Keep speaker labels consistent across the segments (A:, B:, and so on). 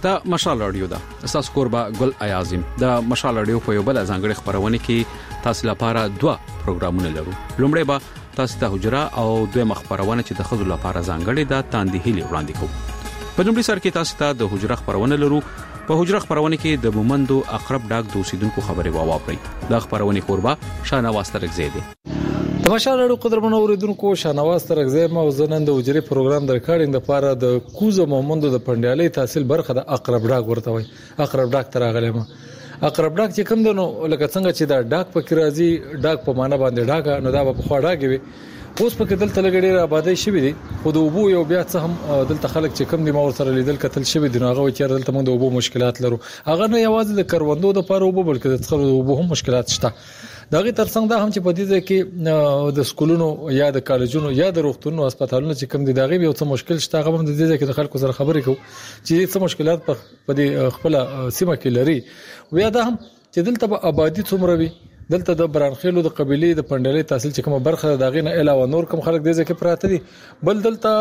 A: دا مشال رادیو ده. اساس کوربه ګل ایازم د مشال رادیو په یو بل ځانګړي خبرونه کې تاسو لپاره 2 پروګرامونه لرو. لومړی به تاسو ته حجره او دوه مخبرونه چې د خزو لپاره ځانګړي ده تاندې هلي وړاندې کوو. په لومړي سر کې تاسو ته د حجره خبرونه لرو. په حجره خبرونه کې د مومندو اقرب ډاک دوسیدونکو خبرې واورئ. دا خبرونه کوربه شاهنواز ترغزی دي.
B: د مشال رادیو قدرمنو اوریدونکو شاهنواز ترغزی ما وزنن د حجره پروګرام د ریکارډینګ لپاره د کوزو مومندو د پندیالي تحصیل برخه د اقرب ډاک ورته وي. اقرب ډاک ترغلی ما اقرب ډاک چې کوم دنو لکه څنګه چې دا ډاک پکې راځي ډاک په معنا باندې ډاک نو دا په خوا ډاګي وي. اوس پکې دلته لګړي را آبادی شوی دي خو د اوبو یو بیا څه هم دلته خلک چې کم دي ما ور سره لیدل کتل شوی دي نو هغه چې دلته موږ د اوبو مشکلات لرو. هغه نه یوازې د کروندو د لپاره اوبو بلکې د څخه د اوبو هم مشکلات شته. دغه ترڅنګ دا هم چې په دې ځای کې د سکولونو یا د کالجونو یا د روغتونونو هسپتالونو چې کم دي دغه یو څه مشکل شته. هغه هم د دې ځای کې د خلکو سره خبرې کوو چې څه مشکلات په دې خپل سیمه کې لري. بیا دا هم چې دلته به آبادی څومره وي دلته د برانخیلو د قبيله د پندلې تحصیل چې کومه برخه دغه نه علاوه نور کوم خلک د ځکه پراته دي بل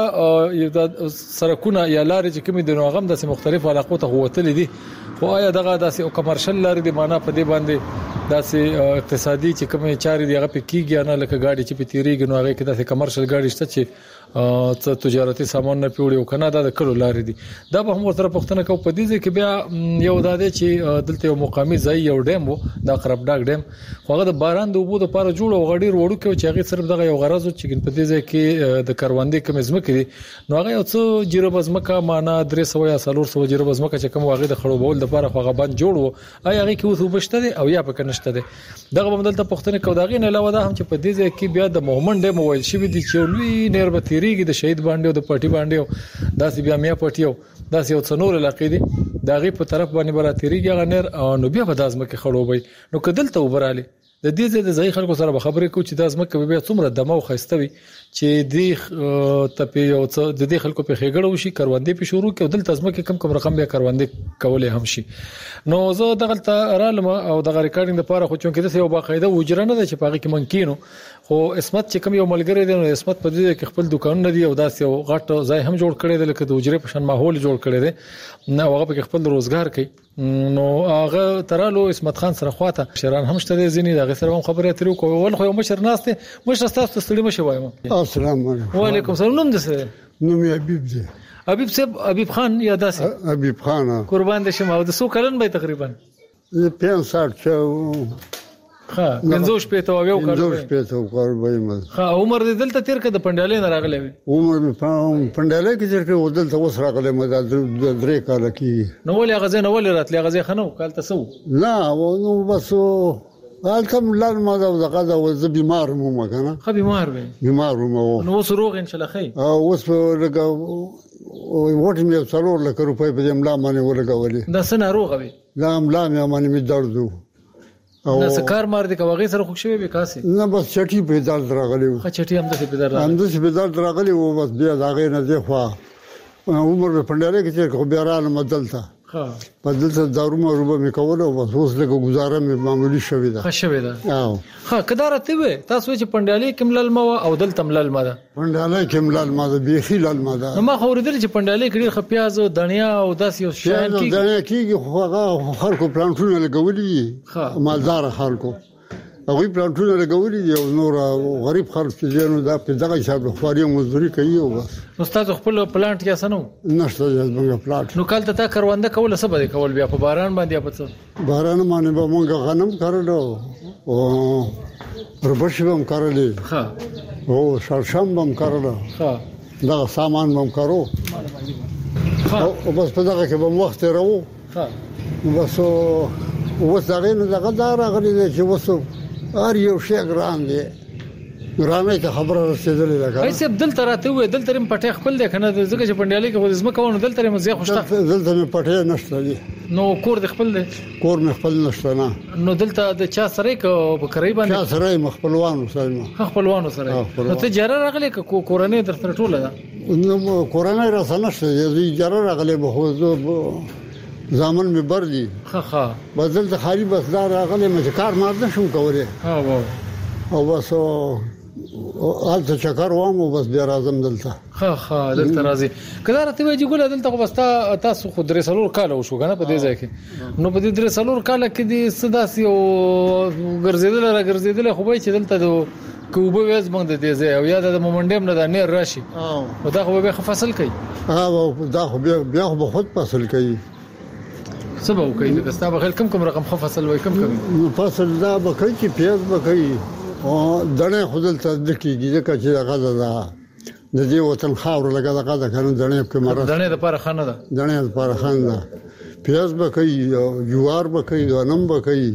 B: دلته سرکونه یا لارې چې کومې د نوغم د مختلفو علاقو ته هوتل دي. خو آیا دغه داسې او کمرشل لارې د معنا په دې باندې داسې اقتصادي چې کومه چارې دی هغه په کېږي نه لکه ګاډي چې په تیریږي نو هغه کې داسې کمرشل ګاډي شته چې څه تجارتي سامان نه پیوړي او کنه د کلو لارې دي. دا به هم ورته پښتنه کو په دې کې بیا یو داده چې دلته یو مقامي ځای یو ډیم وو د اقرب ډاک ډیم خو هغه د باران د اوبو لپاره جوړ او غډیر وړو کې چې هغه صرف دغه یو غرض چې په دې ځای کې د کاروندې کم ځمکې دي نو هغه یو څه جیرو بزمکه معنا 300 یا 400 جیرو بزمکه چې کوم واغې د خړوبول لپاره خو هغه باندې جوړ وو آیا هغه کې اوس وبشته دي او یا پکې نشته دي. دغه بدلته پښتنه کو دغه نه علاوه دا هم چې په دې ځای کې بیا د مومند ډیم ویل شي دي چې لوی نیر به تیریږي د شهید باندې او د پټي باندې داسې بیا میا پټیو داسې یو څنور علاقې دي دغه په طرف باندې برا تیریږي غنر نو بیا په دازمکه خړوبي نو کدلته وبراله د دې ځای د ځای خلکو سره خبرې کوي چې دازمکه بیا څومره دمو خستوي چې دې ته یو څه د دې خلکو په خېګړو وشي کاروندې په شروع کې دلته ځمکه کم رقم بیا کاروندې کولې هم شي. نو زه دغه رالم او دغه ریکارډینګ لپاره خو چونکې د یو باقاعده وجره نه ده چې پاګه کې ممکنو خو اسمت چې کوم یو ملګری دی نو اسمت په دې کې خپل دکانونه دي او داسې یو غټ ځای هم جوړ کړی دی لکه د وجره په شان ماحول جوړ کړی دی نو هغه په خپل روزګار کوي. نو هغه ترالو اسمت خان سره خواته شران هم شته ځینی دغه سره هم خبرې اترې کوي ول خو مشر ناشته مشر تاسو ستړي مشه وایم.
C: السلام علیکم.
B: وعلیکم السلام. نوم دې څه؟
C: نوم یې حبیب دی.
B: حبیب صاحب حبیب خان یا داسې
C: حبیب خان
B: قربان دې شمه د سو کلن به تقریبا
C: 65
B: ها 55 او یو کال
C: 55 کال به
B: ها عمر دې دلته تیر کده پندالې نه راغلی وي
C: عمر پندالې کې تیر کې ودلته اوس راغلی مده 3 کال کې
B: نو ولې غزه نه ولې راتلې غزه خنو کال تاسو
C: نه نو بس الکم لار ما دغه د بیمار مو کنه
B: خو بیمار وي بیمار
C: مو
B: نو اوس روغ ان شاء الله خیر
C: اوس لګا وټ مې 4 لک روپۍ په املا باندې ولګولې
B: دا سن روغ وي
C: لا املا مې باندې مې درد
B: او نو سکار مار دي کوغه سره خوښ شوی به کاسي
C: نه بس چټي په درد راغلی
B: خو چټي هم د په درد راغلی
C: هم د په درد راغلی او بس بیا داغه نه دی خو عمر په پنداره کې چې خو بیا را مدلته ها په دلته دارو مې روبه مې کول او بس اوس لکه گزاره مې معمولی شوی ده
B: خښوي ده ها کدارته وي تاسو چې پندالي کملل ما او دلته ملل ما ده
C: پندالي کملل ما ده بيخي لال ما ده
B: ما خو ورته چې پندالي کړي خ پیاز او دنیا او داس یو شان
C: کې دنیا کې خو هغه خلکو پلانټونه لګولي مالدار خلکو هغه پلانټونه لګولي دي او نور غریب خلک چې نو دا په دغه حساب خوري مزدوري کوي او بس
B: استاد خپل پلانټ کې اسنو
C: نشته زموږ پلانټ
B: نو کال ته کرونده کول څه به کول بیا په باران باندې په
C: باران باندې به مونږ غنم کړلو او ربش به هم کړلې ها او شړشم به هم کړلو ها دا سامان به هم کړو او بس په دغه کې به وخت راو ها بس اوس هغه نه دغه دار غلي چې وسو ار یو شی ګران دی ګرانه ته خبره رسیدلې ده
B: هي سب دل تراته وې دل ترم پټه خپل ده کنه زګه چې پندالي کې خو زما کوونه دل ترم زه خوشته
C: دل ترم پټه نشته دي
B: نو کور د خپل ده
C: کور مې خپل نشته نه
B: نو دلته د چا سره په کرای باندې
C: چا سره مخبلوانو سره
B: خپلوانو سره نو ته جره راغلی کو کورنۍ در تر ټوله ده
C: نو کورنۍ را سنشته یی جره راغلی به خو زامن می بردي
B: خا
C: بدل ته خالي بس دار راغلی مې کار مار نه شم کوله
B: ها او
C: بس هلته چکر وامو بس بیا راځم دلته.
B: ها دلته راځي کله راته وایي ګول دلته خو بس تاسو خو درې څلور کال وشو کنه په دې ځای کې نو په دې درې څلور کال کې دې صداسي او ګرځیدل خو به چې دلته کوبه وېز باندې دې ځای او یا د مومنډم نه د نیر راشي او دا خو به فصل کوي
C: دا خو بیا خو خود فصل کوي
B: سبا کوي د ستابه خل کم رقم خو فصل وای کم
C: فصل دا به کوي چې پیاز به کوي او دنه خودل ته د کیږي ځکه چې هغه دا د دې وطن خاور لګا دا کنه دنه په مره
B: دنه د پاره خانه ده
C: دنه د پاره خانه ده پیاز به کوي جوار به کوي غنم به کوي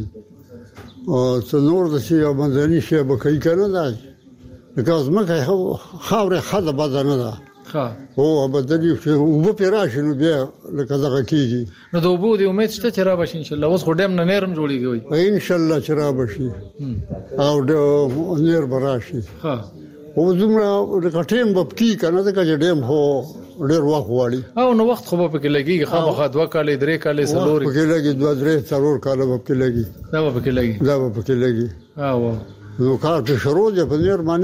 C: او څنور د شي او منځني شي به کوي کنه دا لکه زمکه خاور خاله بدنه ده او بدلی او په راشنو بیا لکه دغه کیږي
B: نو د وبو د امید شته چې را بشي ان شاء الله اوس خډم نه نرم جوړیږي
C: ان شاء الله چې را بشي او د نیر براشي او زموږ د کټیم په کی کنه د کډیم هو ډیر وخت واړي
B: او نو وخت خو په کې لګي خامخا 2 کال 3 کال سلور
C: په کې لګي 2 3 سلور کال په کې لګي
B: دا په کې لګي
C: او نو کار په شروع دی په نیر باندې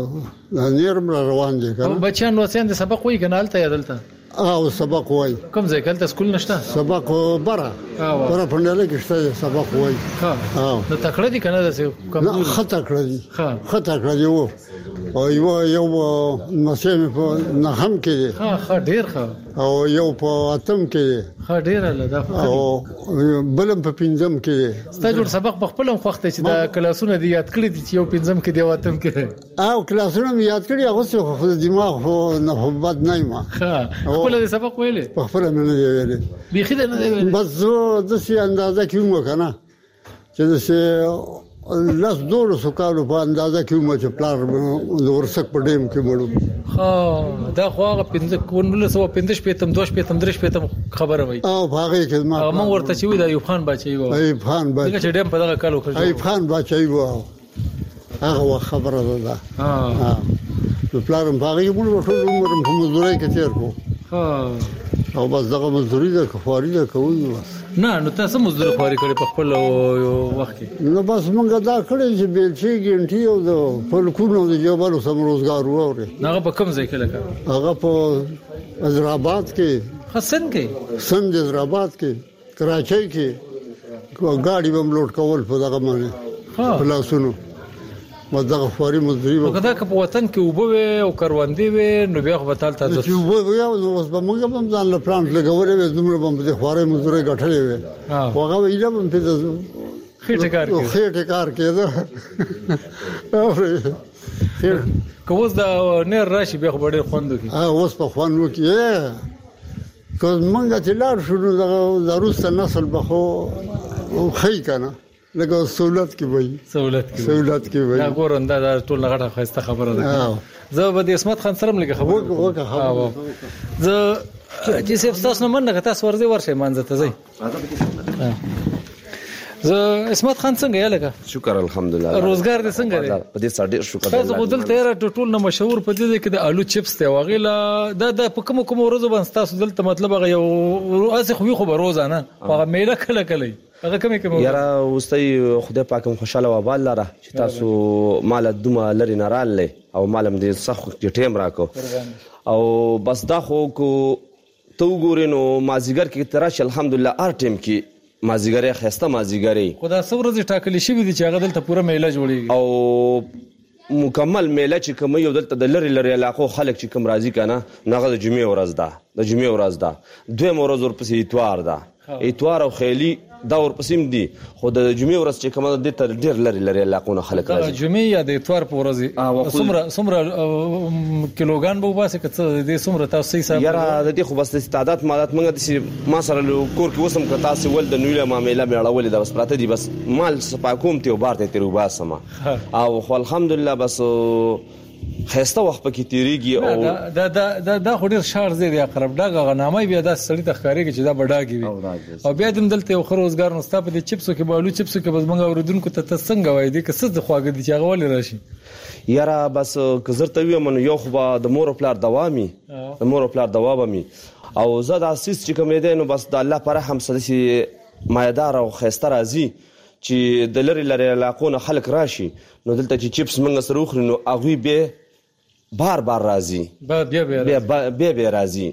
C: نیر روان دي کنه
B: بچان وسین د سبق وای کنه الته یادلته
C: او سبق وای
B: کوم ځای کله سکول نشته
C: سبق بره پنداله کې شته سبق وای نو
B: تکړه دي کنه د
C: کوم خطا کړی وو او یو مسیم په نهم کې
B: ډیر
C: او یو په اتم کې
B: ډیر الله
C: او بلم په پنځم کې
B: ستا جوړ سبق په خپل وخت چې دا کلاسونه دی یاد کړی چې یو پنځم کې دی واتم کې
C: او کلاسونه یاد کړی هغه څه خو دماغ خو نه بد نه ما
B: خپل سبق ویلې
C: په خپل نه دی ویلې
B: بيخي نه دی ویلې
C: بس زه د سي اندازه کوم کنه چې د سي لاس دورو سکالو په اندازه کې مو چې پلار د ورسک په ډیم کې مړو
B: دا خو هغه 15 خبره وای
C: او هغه کې
B: ما ورته چې وی دا ایوب خان بچي وو
C: ایوب خان بچي
B: چې ډیم په دغه کالو کې
C: ایوب خان بچي وو هغه خبره ده نو پلارم هغه موږ ټول عمر په مزدوري کې تیر کو او بس دغه مزدوري ده کفاري ده کوي بس
B: نه نو تاسو مزدوري خوري کړی په خپل وخت کې
C: نو بس موږ دا کړی چې بیلچې ګنټي او د فلکونو د جوړولو سم روزګار وره
B: هغه په کوم ځای کې لګا
C: هغه په حیدرآباد کې
B: حسن کې
C: حیدرآباد کې کراچۍ کې ګاډي بم لوټ کول په دغه باندې خلاصونو مدغه فوري مزدوري
B: وکړه که په وطن کې وبوي او کروندې وي نو بیا خو بتال تاسو
C: چې وبوي او اوس به موږ هم ځان له پلان لګولې وې زموږ هم د فوري مزدوري غټلې وې هغه ویل هم په خېټه کار کېده کوز دا نیر راشي بیا خو ډېر خوندو کې اوس په خوندو کې کوم منګه چې لار شروع د روس نسل به خو خې کنه لکه سہولت کې وای سہولت کې وای
B: دا ګورنده دا ټول غټه خسته خبره ده زه به د اسمت خان سره لګه خبره زه چې صرف تاسو نه مننه تاسو ورځي ورشه مانځه ته زی زه اسمت خان څنګه یاله
D: شکر الحمدلله
B: روزګار دې څنګه دی
D: په دې سړي شکر
B: تاسو خپل تیر ټول نه مشهور په دې کې د آلو چپس ته واغله دا په کوم ورځو باندې تاسو دلته مطلب هغه یو اسه خو به روزانه هغه میله کله هغه کومه
D: یاره واستي خدای پاکم خوشاله و بال لره چې تاسو مال دومره لري نه رااله او مالم دې صح ټیم راکو او بس دا خو کو تو ګورینو مازیګر کې تراش الحمدلله ار ټیم کې مازیګر خسته مازیګر
B: خدا څورځ ټاکلی شي دي چې هغه دلته پوره میله جوړیږي
D: او مکمل میله چې کوم یو دلته د لری علاقو خلک چې کوم راضی کنه نغه د جمعې ورځ ده دویم ورځ ورپسې اتوار ده اتوار او خیلی دا ورپسې دي خو د جمعې ورځ چې کومه د تر ډیر لری علاقو خلک راځي
B: د جمعې یا د اتوار په ورځ څومره کیلوګان به واسه کڅ د څومره تاسو حساب
D: یاره د دې خو بس استعداد مالات موږ د ما سره کور کې وسم کتا سي ول د نویله معاملې میړولې د بس پراته دي بس مال سپاکوم ته وبارته تیر وباسما او خو الحمدلله بس خسته وخت پکې تیریږي او
B: دا خو ډیر شار زیاده اقرب داغه غنامه بیا د سړی د ښکاری کې چې دا بډاګي وي او بیا د دلته یو خروزګار نو ستاپ د چپسو کې بالو چپسو کې بس موږ اوردونکو ته څنګه وای دي که څه د خواګه دي چې هغه ولې راشي
D: یاره بس کزرته ویم نو یو خو د مور پلار دوامي او زه د اساس چې کوم دی نو بس د الله پر رحم سره مایدار او خسته راځي چې د لری لری علاقو نه خلک راشي نو دلته چې چپس منګه سره وخوري نو هغوی به بار راځي بیا راځي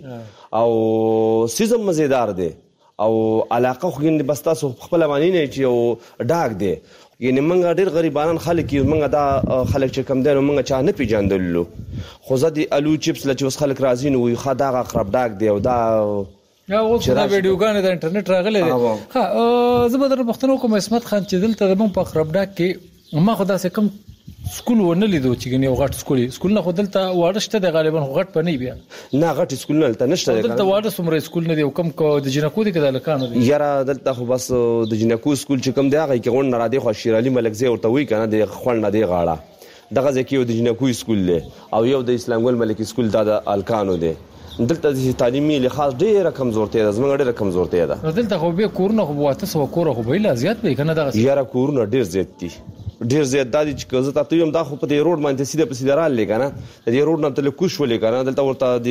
D: او سیزم مزیدار دی او علاقه خو ګنې بس تاسو خپل معنی نه چې یو ډاک دی یعنی منګه ډېر غریبانان خلک یو منګه دا خلک چې کم دی نو منګه چا نه پیژندلو خو زه د الو چپس له چې اوس خلک راځي نو وایي ښه دغه اقرب ډاک دی او دا
B: یا اوس دا ویډیوګانې د انټرنیټ راغلي دي ښه زه به در پوښتنه کوم عصمت خان چې دلته زموږ په اقرب ډاک کې ما خو داسې کم سکول ونه لیدو چې ګنې یو غټ سکول نه خو دلته واړه شته دی غالبا خو غټ به نه بیا
D: نه غټ سکول نه دلته نشته دی
B: دلته واړه څومره سکول نه دی او کم د جنکو دی که د هلکانو دی
D: یاره دلته خو بس د جنکو سکول چې کم دی هغه کې غونډ نه را دی خو شیرعلي ملکزی ورته وایي که نه د خوند نه دی غاړه دغه ځای کې یو د جنکو سکول دی او یو د اسلام ګل ملکي سکول دا د هلکانو دی دلته د تعلیمي لحاظ ډېره کمزورتیا ده زموږ ډېره کمزورتیا ده
B: دلته خو بیا کورونه خو به 800 کوره خو به لا زیات به که نه دغه
D: یاره کورونه ډېر زیات دي ډېر زیات دا دي چې زه تاته وایم دا خو په دې روډ باندې سیده په سیده راغلی که نه د دې روډ نه ته کوش ولې که نه دلته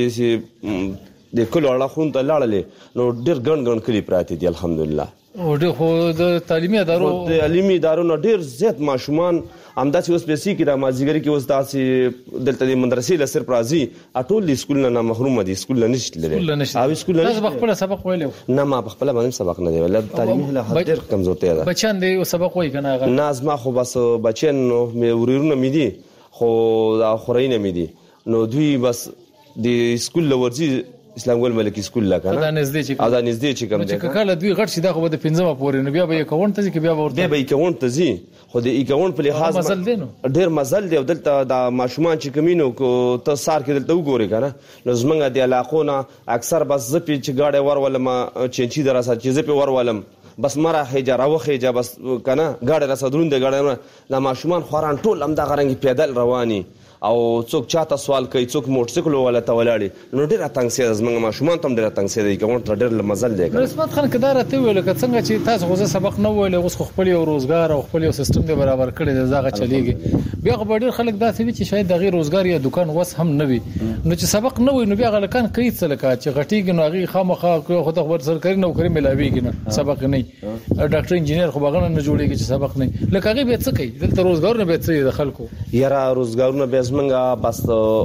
D: ورته د کلو اړخونو ته لاړلې نو ډېر ګڼ کلي پراته دي الحمدلله
B: او ډېر خو د تعلیمي ادارو
D: نه ډېر زیات ماشومان همداسې اوس پیسې کې د مازدیګري کې اوس داسې دلته د مدرسې له صرف راځي ټول د سکول نه محرومه دي سکول نه نشي تللی
B: سکول تاسو په خپله سبق ویلی
D: نه ما په خپله باندې سبق نه دی ویلی تعلیمي لحاظ ډېر کمزورتیا ده
B: بچیان دی سبق وایي که نه هغه
D: نه زما خو بس بچیان ورورونه مې دي خو دا خوریونه مې دي نو دوی بس د سکول له ورځي اسلام ګل ملکي سکول لا کنه
B: دا نږدې چې کوم
D: دی
B: چې کله دوی غټ شي دا خو د 15 پورې نو بیا به 51 ته ځي کې بیا
D: به 51 ته ځي خو د 51 په لحاظ ډېر مزل دی او دلته د ماشومان چې کمینو کو ته سار کې دلته وګوري کنه نو زمونږ د علاقو نه اکثر بس زپی چې گاډي ورولم چنچي دراسه چې زپی ورولم بس مره هجره وخېجه بس کنه گاډي راسه درون د گاډي نه ماشومان خوران ټول هم د غرنګ پیدل رواني او څوک چاته سوال کوي څوک موټرسایکل ولا ته ولاړي نو ډېر تنګ سي زمونږ ماشومان ته ډېر تنګ سي دی کوم تر ډېر مزل دی
B: عصمت خان کدار ته ویل که څنګه چې تاسو غوځه سبق نه ویل اوس خپل یو روزګار او خپل یو سیستم دی برابر کړی دی زغه چلیږي بیا خو ډېر خلک داسې وي چې شاید دغه روزګار یا دکان وس هم نه وي نو چې سبق نه وي نو بیا غلکان کوي څه لکه چې غټیږي نو هغه خامخا خو ته خبر سرکاري نوکری ملاويږي نه سبق نه ډاکټر انجینر خو بغنه نه جوړیږي چې سبق نه لکه هغه به څه کوي دلته روزګار نه به څه د خلکو
D: یاره روزګارونه به زمونږ بس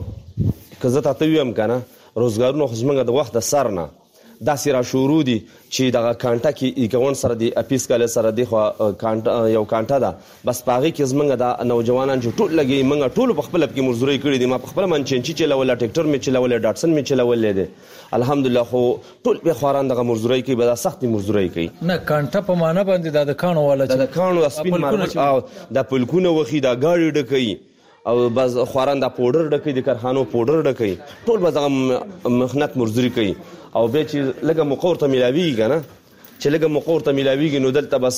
D: که زه تاته ویم که نه روزګارونه خو زمونږ د وخت د سر نه داسې را شروع دي چې دغه کانټه کې 51 سره د اپیس کال سره دی خو یو کانټه ده بس په هغې کې زمونږ د نوجوانان چې ټول لګي موږ ټولو په خپله پکې مزدورۍ کړې دي ما په خپله من چنچي چلوله ټیکټر مې چلولی ډاټسن مې چلولی دی الحمدلله خو ټول بیا خواران دغه مزدورۍ کوي به دا سختې مزدورۍ کوي
B: نه کانټه په معنا باندې دا د کاڼو والا
D: د کاڼو سپین مارمل او دا پلکونه وخي دا ګاډي ډکوي او بس خواران دا پوډر ډکوي د کارخانو پوډر ډکوي ټول به دغه مهنت مزدوري کوي او بیا چې لږه موقع ورته میلاویږي که نه چې لږه موقع ورته میلاویږي نو دلته بس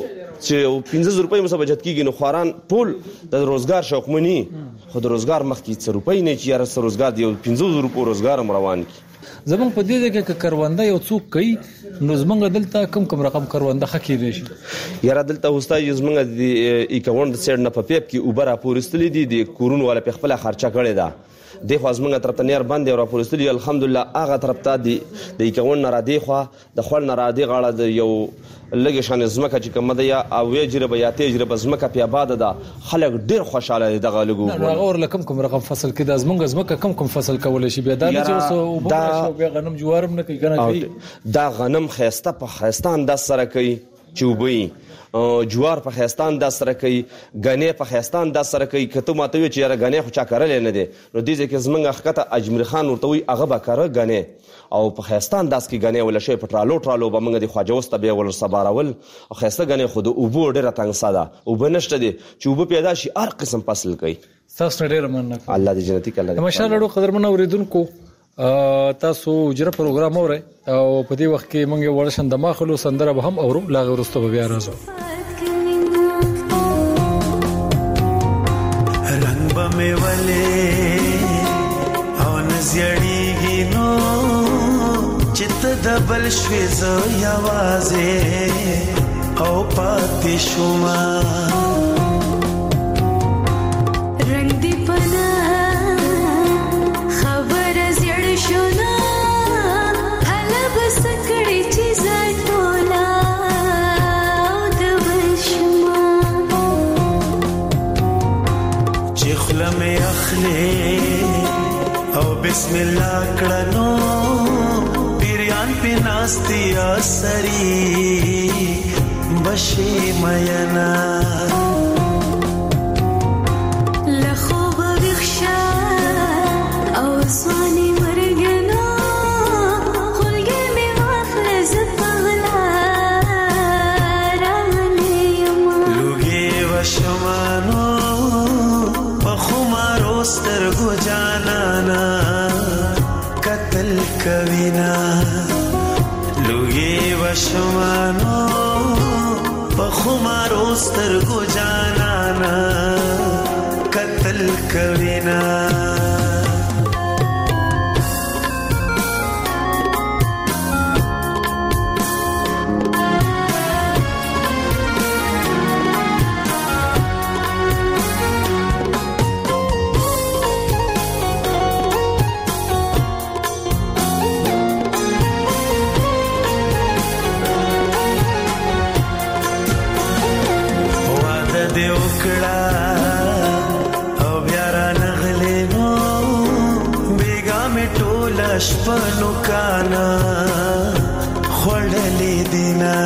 D: چې 15 روپۍ مو بچت کېږي نو خواران ټول د روزګار شوقمني خو د روزګار مخکې 100 روپۍ نه چې یاره څه روزګار دی 15 روپو روزګار هم روان کړي
B: زمونږ په دې ځای کې کرونده یو څوک کوي نو زمونږ دلته کوم رقم کرونده ښه کېدی شي
D: یاره دلته اوستا زمونږ د 51 د سیډ نه په پیپ کې اوبه راپورېستلي دي د کورونو والا په خپله خرچه کړې ده دی خوا زمونږ طرف ته نیر بند دی راپورېستلي الحمدلله هغه طرف ته د 51 نه را دی خوا د خوړ نه را دی غاړه د یو لږې شانې ځمکه چې کومه ده یا اوې جربه یا تې جربه ځمکه پې آباده ده خلک ډېر خوشحاله دي دغه لږ اوبو
B: هغه ورله کوم رقم فصل کې دا زمونږ ځمکه کوم فصل کولی شي بیا دا نه چې اوس اوبه راشي بیا غنم جوار هم نه کوي که نه کوي
D: دا غنم ښایسته په ښایسته انداز سره کوي چې اوبه وي جوار په ښایسته انداز سره کوي ګنې په ښایسته انداز سره کوي که ته ماته وایې چې یاره ګنې خو چا کرلی نه دی نو دې ځای کې زمونږ ښکته اجمیر خان ورته وایي هغه به کره ګنې او په ښایسته انداز کې ګنې وله شوی په ټرالو به موږ د خواجه وسته بیا ول سبارول او ښایسته ګنې خو د اوبو ډېره تنګسه ده اوبه نشته دی چې اوبه پیدا شي هر قسم فصل کوي
B: تاسو ډېره مننه
D: الله دې جنتي کړي
B: ماشاءالله ډېر قدرمن اوریدونکو تاسو اجره پروګرام اورئ او په دې وخت کې موږ یو ورشن د ماخلو سندره به هم اورو لا ورسته به بیا راځو
E: رنگ بمې ولې او نزيړيږي نو چت دبل شوي زو یوازې او پاتې شوما
F: Sakri chi zai tola, the wish.
E: خلم اخلي او بسم الله کړنو پیریان په ناستیا سری بشي مینا
F: لخوب بخشا او سواني مرګنا خلګي می واخل زپغلا رانیم
E: لوګي وشمانو بخمارو سترګو جانانا قتل کوینا لوګي وشمانو بخمارو سترګو جانانا قتل کوینا شپنو کانا خوڑلی دینا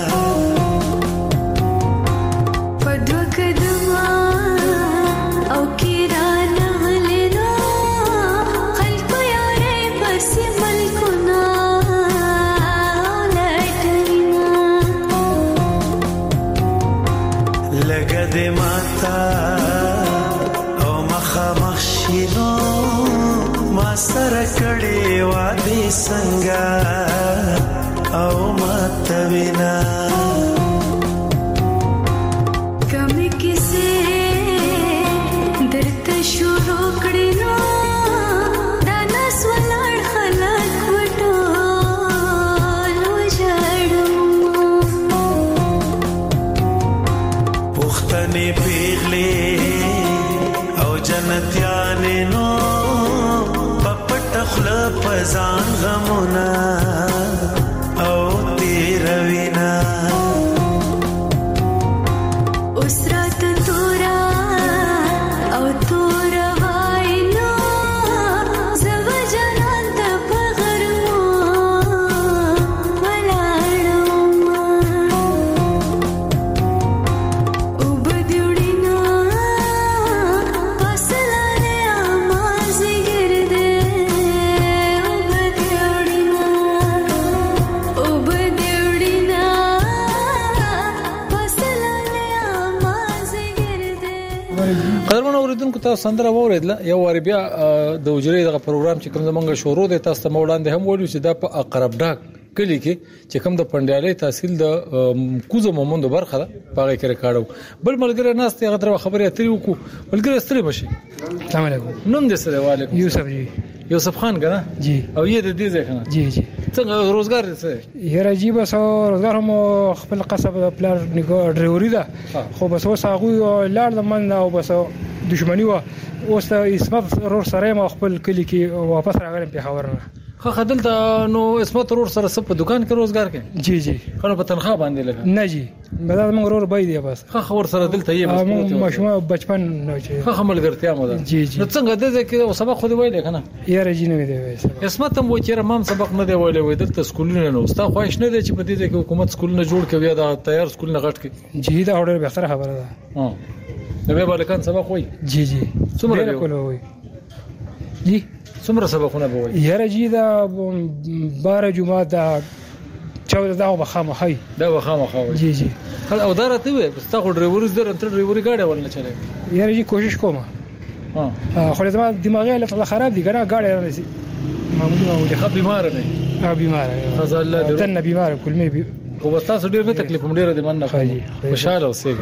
F: پدو کدما او کیران غلینا خلقو یاری پسی ملکونا لائٹوینا
E: لگا دی ماتا او مخا مخشینو ما سره کړي وادي څنګه او ماتوینا
F: کمی کسی درته شروع کړي نو دا ناس ولاړ خلک وټول وژړو
E: پښتنې پیغلې او جنتیانې نو پزان غمونا او تیروینا
F: اسرات تورا او تورا واینا زو جنان ته پغرمو ولاړو او بدیوډینا پسلانه امازي ګرده
B: قدرمن اوریدونکو تاسو سندره واوریدله یو واری بیا د وجري دغه پروګرام چې کوم زمونږ شروع دی تاسو ته وړاندې هم ویلو چې دا په اقرب ډاک کلی کې چې کوم د پندیالي تحصیل د کوزو مومند برخه ده پاره کې ریکارډو بل ملګری ناس ته غتر خبرې اترې وکړو ملګری ستړي بشي
G: السلام علیکم
B: نوم دې سره وعلیکم
G: یوسف جی
B: یوسف خان کنه
G: جی
B: او یې د دې ځای کنه
G: جی جی
B: څنګه روزګار دې څه
G: یره جی بس روزګار هم خپل قصب پلان نیګو ډرایوري ده خو بس اوس هغه لاړ د من او بس دښمنی و اوس اسمت رور سره ما خپل کلی کې واپس راغلم په خبرنه
B: خو خدلته نو اسمت رور سره سپ دکان کې روزګار کې
G: جی جی
B: خو په تنخواه باندې لګا
G: نه جی بدل موږ رور بای دی بس
B: خو خبر سره دلته یې بس
G: مشمه بچپن نو چې
B: خو ملګرتیا مو ده
G: جی جی
B: نو څنګه دې کې سبق خو دی ویل کنه
G: یاره جی نه دی وایي
B: اسمت هم و چې مام سبق نه دی ویل وې دلته سکولونه نو ستا خواهش نه دی چې په دې کې حکومت سکولونه جوړ کړي دا تیار سکولونه غټ کړي
G: جی دا اورل به سره خبره ده
B: نو به بالکان سبق وای
G: جی جی
B: څومره
G: کوله وای جی
B: څومره سبقونه به وای
G: یاره جی دا 12 جمعه دا 14 دا بخامه
B: دا بخامه
G: جی جی
B: او دا راته وي ستا خو ډرایوري در انټر ډرایوري گاډي ولنه چلے
G: یاره جی کوشش کوم خو زما دماغي حالت خراب دي کنه گاډي راځي معمولی
B: خو بیمار نه
G: بیمار
B: فضل الله دې
G: تنه بیمار کل می
B: خو بس تاسو ډیر نه تکلیف هم ډیر دې مننه خوشاله اوسئ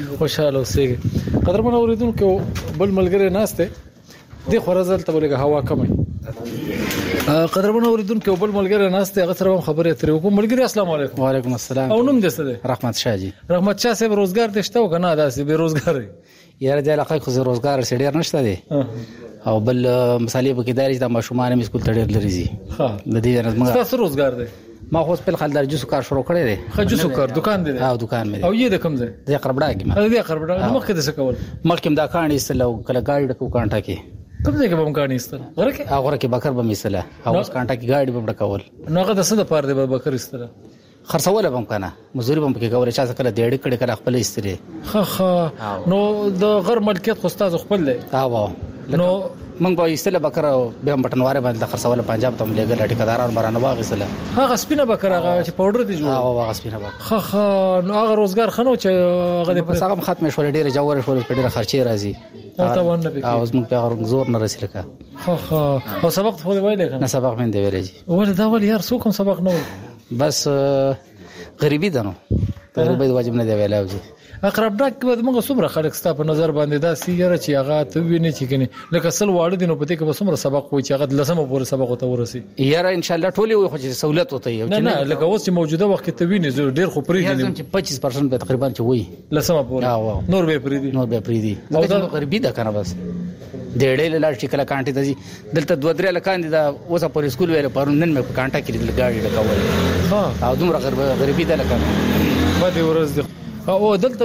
B: قدرمن اوریدونکو بل ملګری ناشته د خورزل ته ولګه هوا کمه قدرمن اوریدونکو بل ملګری ناشته هغه سره خبرې اترې وکم ملګری السلام علیکم
H: وعلیکم السلام
B: او نوم دې څه دی
H: رحمت شاه جی
B: رحمت شاه صاحب روزګار دشته او کنه داسې به روزګار
H: یاره د علاقې خو روزګار سړي نشته دی او بل مثالې په کې داري د ماشومان می سکول تړل لري زی
B: ها
H: د دې نه موږ
B: تاسو روزګار دی
H: ما خو خپل خلدار جوس کار شروع کړی دی.
B: خجوسو کار دکان دی.
H: او دکان مې.
B: او یې د کوم ځای؟
H: د قربړا کې ما.
B: د قربړا مخکې د څه کول؟
H: مخکې دا کاڼي سلو کله گاډي ډکو کانټا کې.
B: کوم ځای کې به کاڼي استل؟ غره کې.
H: غره کې بکر به میسله او اوس کانټا کې گاډي به ډکول.
B: نو هغه د څه د پاره دی بکر استل؟
H: خرڅول به کنه مزدوري به کې کولای چا کله ډېړ کړي کله خپل استری.
B: خه نو د غر ملکیت خو استاد خپل دی.
H: نو موږ به استله بکر به بټنواره باندې خرڅول پنجاب ته ملګر لټی کداران برانه واغسله.
B: هغه سپینه بکر هغه چې پاوډر دی جوړ.
H: هغه سپینه بکر.
B: خه نو هغه روزګار خنو چې هغه د
H: څنګه ختم شول ډېر جوړ شول ډېر خرچې راځي.
B: او ته ونه پکې.
H: او زموږ په زور نه رسیدل کا.
B: او سبق خو دی وایلی
H: نه سبق مې دی ویلې.
B: ول دا ول یار څوک سبق نه
H: بس غریبی ده نو غریبی د واجب نه دی ویلاو جی.
B: اقرب ډاک کې به موږ څومره خلک ستا په نظر باندې دا سیاره چې هغه ته ویني چې کني لکه سل واړه دي نو پته کې به څومره سبق وي چې هغه لسمه پورې سبق وته ورسي.
H: یاره ان شاء الله ټولې وي خو چې سہولت وته یو
B: چې نه لکه اوس چې موجوده وخت ته ویني ډیر خو پرې دي.
H: یاره چې 25% به تقریبا چې وي
B: لسمه پورې نور به پرې دي.
H: او دا غریبی ده کنه بس ډېړې لاړ چې کله کانټې ته دلته 2-3 لکان دي دا اوسه پر اسکول ویل پرون نن مې کانټا کې د گاډي ډکول. او دومره غریبی ده لکه
B: باندې ورځ دي. او دلته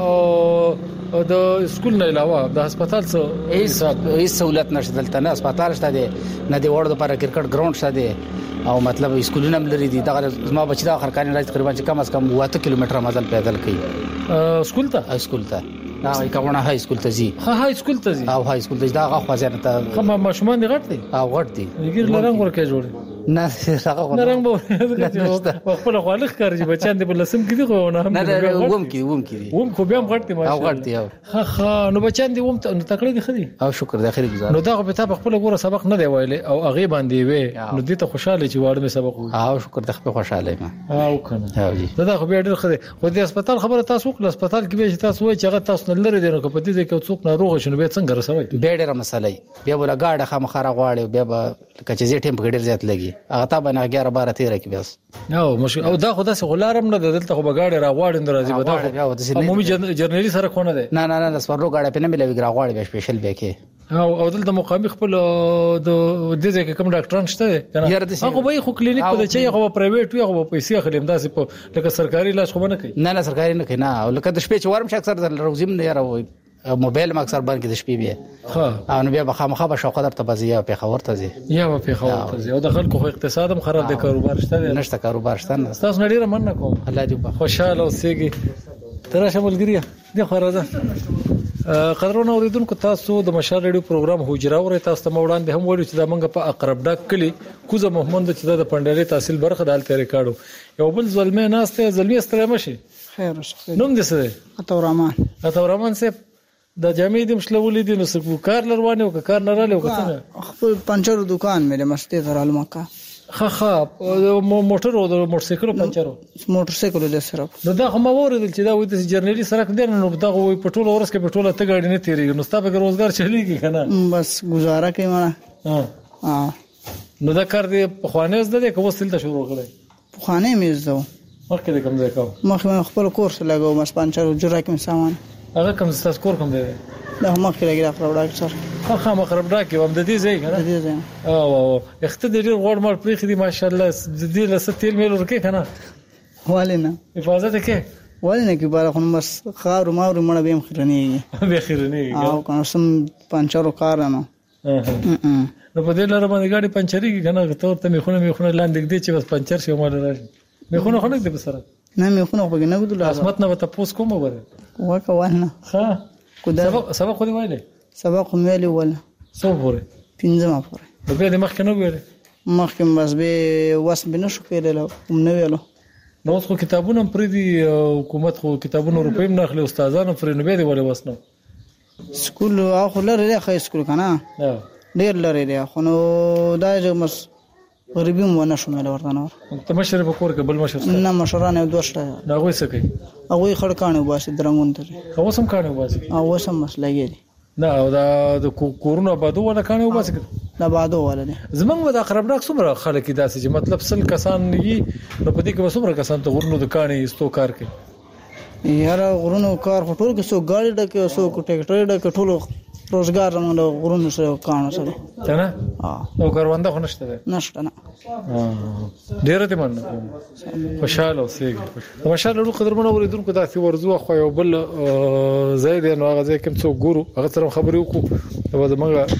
B: بیا د اسکول نه علاوه د هسپتال څخه
H: هیڅ سہولت نشته دلته. نه هسپتال شته دی نه د وړو لپاره کرکټ ګراوند شته دی او مطلب اسکولونه هم لري دي. دا زما بچی دا خرکاني راځي تقریبا چې کم از کم 8 کیلومتره مزل پیدل کوي
B: اسکول ته.
H: دا کاونه های اسکول ته زی.
B: های اسکول ته زی.
H: او های اسکول ته دا غو ځنه ته.
B: خو ماشومان دي غټ دي.
H: او غټ دي.
B: یګر لرنګ ورکه جوړ.
H: نه هغه
B: نه رنګ به خپل خالق کاري بچان دي بل سم کې دي خو نه
H: نه ووم کې
B: ووم خو بیا هم غټ دي
H: او غټ دي.
B: ها نو بچان دي ووم تکړه دي خدي.
H: او شکر د اخري گزار.
B: نو دا په تاسو خپل ګوره سبق نه دی ویلي او هغه باندې وي نو دې ته خوشاله چې واړه مې سبق وي.
H: او شکر د خپل خوشاله ما.
B: او کنه
H: او جی
B: دا خو بیا ډېر خدي خو د هسپتال خبره تاسو خپل هسپتال کې به تاسو وایي چې هغه تاسو نه لري دي نو په دې ځکه څوک ناروغ شنو به څنګه رسوي.
H: به ډېر مسلې بیا ولا گاډه خامخاره غواړي بیا به کچې زی ټیم په ډېر زیات لګي هغه تا باندې 11-12-13 کې بس.
B: او دا خو داسې غلارم نه دلته خو بغاړي راغواړي درازي به دا عمومي جرنالي سره خونه ده.
H: نه د سپورلو غاړه په نه ملوي راغواړي به سپیشل به کې.
B: او دلته مقامي خپل د دې ځکه کوم ډاکټران شته کنه هغه به خو کلینیک په چي هغه پرایویټ وي هغه پیسې خلیم داسې په لکه سرکاري لاس خو نه کوي.
H: نه سرکاري نه کوي. نه لکه د شپې چوارم شک اکثر د روزیم نه یاره موبایل ما اکثر باندې د شپې بیا ها نو بیا بخامخه به شوق درته بزیا په خبر ته زی
B: یا په خبر ته زی او د خلکو خو اقتصاد هم خراب دی کاروبار شته
H: نشته کاروبار شته.
B: تاسو نه ډیره مننه کوم الله دې خوشاله اوسئ. تراشه ملګریه د خورازه قدرونه اوریدونکو تاسو د مشال ریډیو پروګرام هوجرا ورې تاسو ته وړاندې هم وړو چې د منګه په اقرب ډاک کلی کوزه محمد چې د پندالي تحصیل برخه دالته ریکارډو یو بل ظلمه ناشته زلمی استلام شي.
I: خیر
B: نوم دې څه عطورحمان صاحب د جامې د مشلولې دي نو څه کار لروانه او کار نه رااله وکړه
I: خپل پنچر دکان مې مسته درال مکه.
B: موټر او د موټرسایکل پنچر
I: موټرسایکل له سره
B: دا هم اوریدل چې دا وې د جرنالي سره کډر نو دا وې پټول ورس کې پټول ته گاډي نه تیریږي نو ستاسو به روزګار چلیږي کنه
I: بس گزاره کوي ما.
B: نو دا کار دی په خوانې زده کوم ستل ته شروع کړی
I: په خوانې مې زده
B: مخکې د کوم ځای کوم
I: مخکې خپل کورس لګاو مس پنچر جوړه کوم سامان
B: هغه کوم تاسو کور کوم دی
I: دا مخکې لګی اقرب ډاک سره
B: خا مخرب ډاک هم د دې ځای کنه
I: د دې ځای
B: او اخته دې غوړ مال پرې خدي ماشاءالله د دې له ستیل مې ورکه کنه
I: والینه
B: حفاظت کې
I: والینه کې بار خو مس خار ماور مړ به خرنی
B: به خرنی
I: او کنه سم پنچر کار نه
B: نو په دې لاره باندې گاډي پنچرېږي کنه ته ته مې خونه لاندې دې چې بس پنچر شي مال راشي مې خونه دې بسره
I: نه مې خونه خو نه ګدل
B: اسمت نه وته پوس کوم وره
I: وکوانه
B: ها سبق خو دې وایله
I: سبق ویلی ول
B: څو پورې
I: 15 پورې
B: به دې مخکې نه ویل
I: مخکې بس به وس به نشو کېدل نو ویلو
B: نو خو کتابونه پرې دي حکومت خو کتابونه روپې نه اخلي استادانو پرې نو به دې ولې وسنو
I: سکول اخو لري خو سکول کنه ډیر لري دی خو نو دا چې مس غریبي مو نه شومه ورته نو
B: ته مشر په کور کې بل مشر
I: نه مشرانه دوسته
B: دا غوي سکی
I: هغه خړکانه واسه درنګون ته
B: هو سم کانه واسه
I: او سم مسله یې
B: نه او دا د کورونه بادو ولا کانه واسه
I: نه بادو ولا نه
B: زمونږ د اقرب ډاک څومره خلک داسې چې مطلب سل کسان یي نو په دې کې څومره کسان ته غورنو د کانه استو کار کوي
I: یاره غورنو کار ټول کې سو ګاډي ډکه سو ټریکټر ډکه ټول روزګار زموږ د غرونو سره کانو سره
B: کنه او کاروانده خو نشته
I: نشته نه
B: ډیره دې مننه خوشاله اوسئ ماشاءالله قدرمن اوریدونکو دا چې ورزو خو یو بل زید نو هغه ځکه کوم څو ګورو هغه سره خبرې وکړو دا زموږ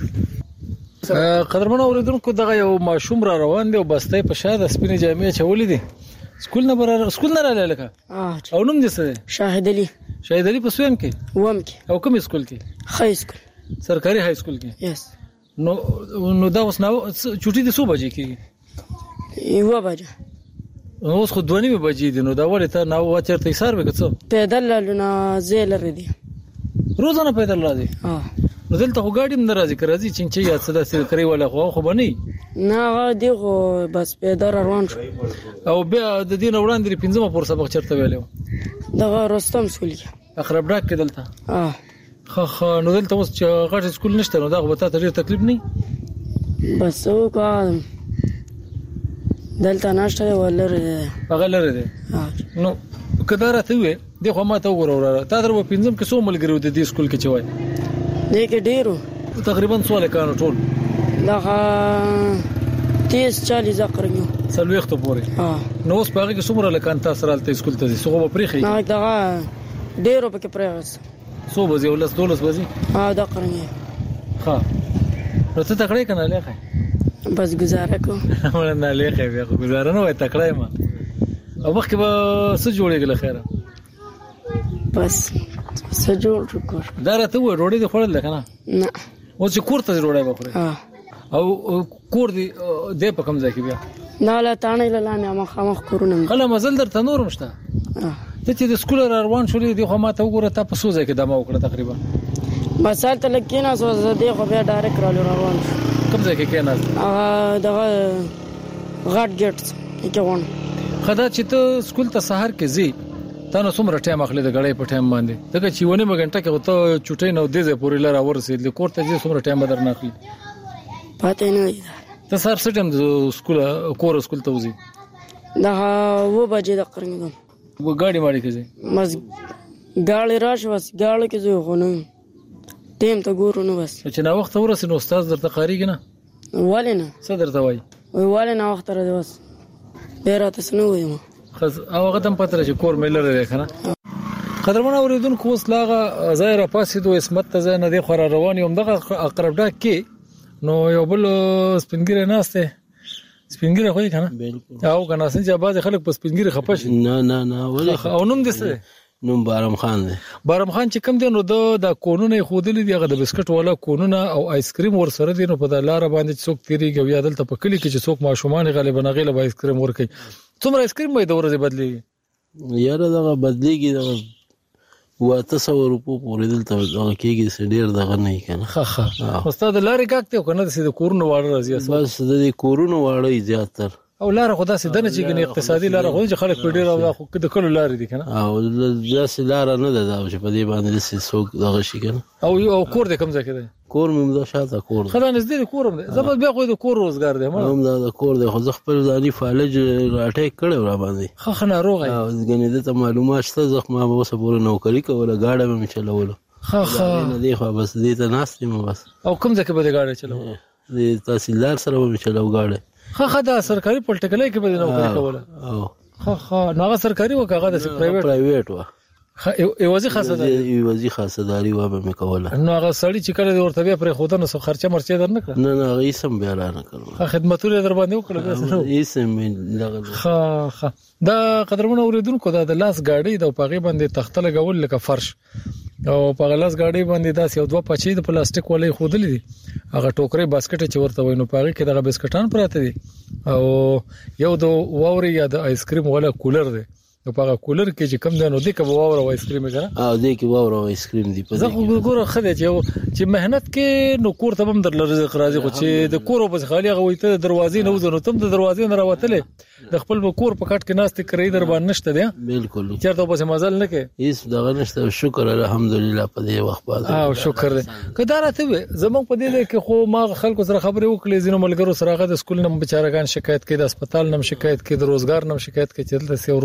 B: قدرمن اوریدونکو دغه یو ماشوم را روان دی او بستې په شاده سپینې جامې چولې دي سکول نه رااله لکه او نوم دې څه
J: شاهد علي
B: په سویم کې
J: وم کې
B: او کوم سکول کې
J: های سکول
B: سرکاري های سکول کې
J: یس
B: نو دا اوس نو چټي دي 100 بجې کې
J: یو بجې
B: اوس خو 2:30 بجې دي نو دا ولې ته نو چرته ایثار وکړو
J: پیدل لونه زیل ردی
B: روزانه پیدل راځي نو دلته خو ګاډي هم ناراضي کوي چې یا څه داسې کوي ولا خو بنئ
J: نه دیغه بس پیدل روان شو
B: او بیا د دین وړاندې 15 پور سبق چرته ویلو
J: دغه رستم سکول
B: اقرب ډاک کې دلته خو نو دلته اوس چې غټ سکول نشته نو دا به ته ډیر تکلیف نه
J: بس او کا دلته نشته ولر
B: هغه لره دي نو کدارته وي د خو ما ته وګوره تا درو 15 کې 100 ملګری د دې سکول کې چوي
J: دې کې ډیرو
B: تقریبا 100 کانو ټول
J: دغه 30-40 زقرنګو
B: سلويخته پوري نو اوس پاره کې څومره لکان تاسو رالته سکول ته څو به پریخي
J: نه دغه ډیرو پکې پریغس
B: 100 بجې ولس 12 بجې
J: دا قرنګي
B: ها نو ته تکړه کنه لکه
J: بس گزاره کو
B: ولا نه لکه بیا گزاره نه وای تکړه ما او وخت به څه جوړېږي خیره
J: بس څه جوړ کور
B: دا راته و روړې د خړل کنه
J: نه
B: او چې کور ته روړې بخره او کور دی د په کوم ځای کې بیا
J: نه لا تانه لاله ما خامخ کورونه
B: خلا مزل در تنور مشته ته چې د سکول روان شولې دی خو ما ته وګوره ته په سوزه کې دمه وکړه تقریبا
J: مثال ته لکینا سوزه دی خو بیا ډایرکټ روان
B: کوم ځای کې کېناست
J: دغه غاټ ګټ کې وون
B: خدا چې ته سکول ته سحر کې زی تا نو څومره ټایم اخلي د غړې په ټایم باندې دغه چې ونه مګنټه کې ته چټې نو دې پورې لاره ورسېد کور ته چې څومره ټایم بدر نه اخلي
J: پاتې نه دی
B: ته سر سټم د سکول کور سکول ته وځي
J: دا و بجې د قرنګ
B: و ګاډي ماړي کې
J: مز ګاړي راش بس ګاړي کې زه غونم ټیم ته ګورو نو بس
B: چې نو وخت ورسې نو استاد درته قاریږي نه
J: ولنه
B: څه درته وای
J: ولنه وخت را دی بس ډیر تاسو نو وایم
B: خز او هغه تم پاتره چې کور ملر لري کنه قدرمن اوریدونکو اوس لاغه ظاهر پاسې دوه اسمت ته نه دی خور روان یم دغه اقرب ډاک کې نو یو بل سپینګری ناشته سپینګری خو یې کنه بالکل او کنه څنګه باز خلک په سپینګری خپش
D: نه ولې
B: او نوم دسته
D: نوم بارم خان دی
B: بارم خان چې کوم دی نو د قانون خودلی دی هغه د بسکټ والا قانون او آیس کریم ور سره دی نو په د لار باندې څوک تیریږي یا دلته په کلی کې چې څوک ماشومان غالبا غیله آیس کریم ورکي څومره آیس کریم به د ورځې بدلیږي
D: یاره دغه بدلیږي دغه 300 روپو پورې دلته دغه کېږي ډیر دغه نه کنه
B: ها استاد لارې کاکته کنه د کورونو واړه راځي
D: بس د کورونو واړه زیاتره
B: او لار خدا سي دنه چې کني اقتصادي لار خو چې خلک په ډیر او خو د کلو لار دي کنه
D: او داسې لار نه ده چې په دې باندې د څوک دغه شي کنه
B: او کور د کوم ځای کې دی
D: کور مې د شاته کور
B: خدای نږدې کور هم دی زبر بیا خو د کور روزګار دی
D: هم د کور دی خو زه خپل ځاني فالج راټیک کړو را باندې
B: خو ناروغ
D: او ځګنې د معلومات شته زه ما به اوسه پورې نوکری کوله گاډه مې چلوله نه دی خو بس دې ته ناستم بس
B: او کوم ځکه به گاډه چلو
D: د تحصیلدار سره مې چلو گاډه
B: خو دا سرکاري پولټیکلای کې به نوکری کوله او خو ناغه سرکاري وکړه د
D: پرایویټ و
B: ایوازي خاصه ده
D: ایوازي خاصه داری و به کوله
B: نو هغه سړی چې کله ورته بیا پر خودنه سو خرچه مرچه در نه کړ
D: نه هغه سم بیا نه کړ
B: خدمتونه در باندې وکړه
D: یې سم
B: لغه دا قدرمن اوریدونکو دا د لاس گاډي د پاغي باندې تخته لګول لکه فرش او په لاس گاډي باندې داس یو دوه پچې د پلاستیک ولې خودلې دي هغه ټوکرې باسکټ چې ورته وینو پاغي کې دغه بسکټان پراته دي او یو د واوري یا د آیس کریم ولا کولر دی په هغه کولر کې چې کم دنو دي کبه واور او آیس کریم کنه
D: او دې کې واور او آیس کریم دی په
B: زه خو ګوره خدای چې مهنت کې نو کور ته هم در رزق راځي خو چې د کور په خالي غويته دروازې نه وځنو تم د دروازې نه راوتلې د خپل کور په کټ کې ناست کړی در باندې نشته دی
D: بالکل
B: چیرته په مزل نه کې
D: هیڅ دغه نشته شکر الحمدلله په دې وخت باندې
B: او شکر دې کدا راته زموږ په دې کې خو ما خلکو سره خبرې وکړې زینو ملګرو سره غو د سکول نم بیچارهګان شکایت کړي د هسپتال نم شکایت کړي د روزګار نم شکایت کړي چې دلته سي روزګار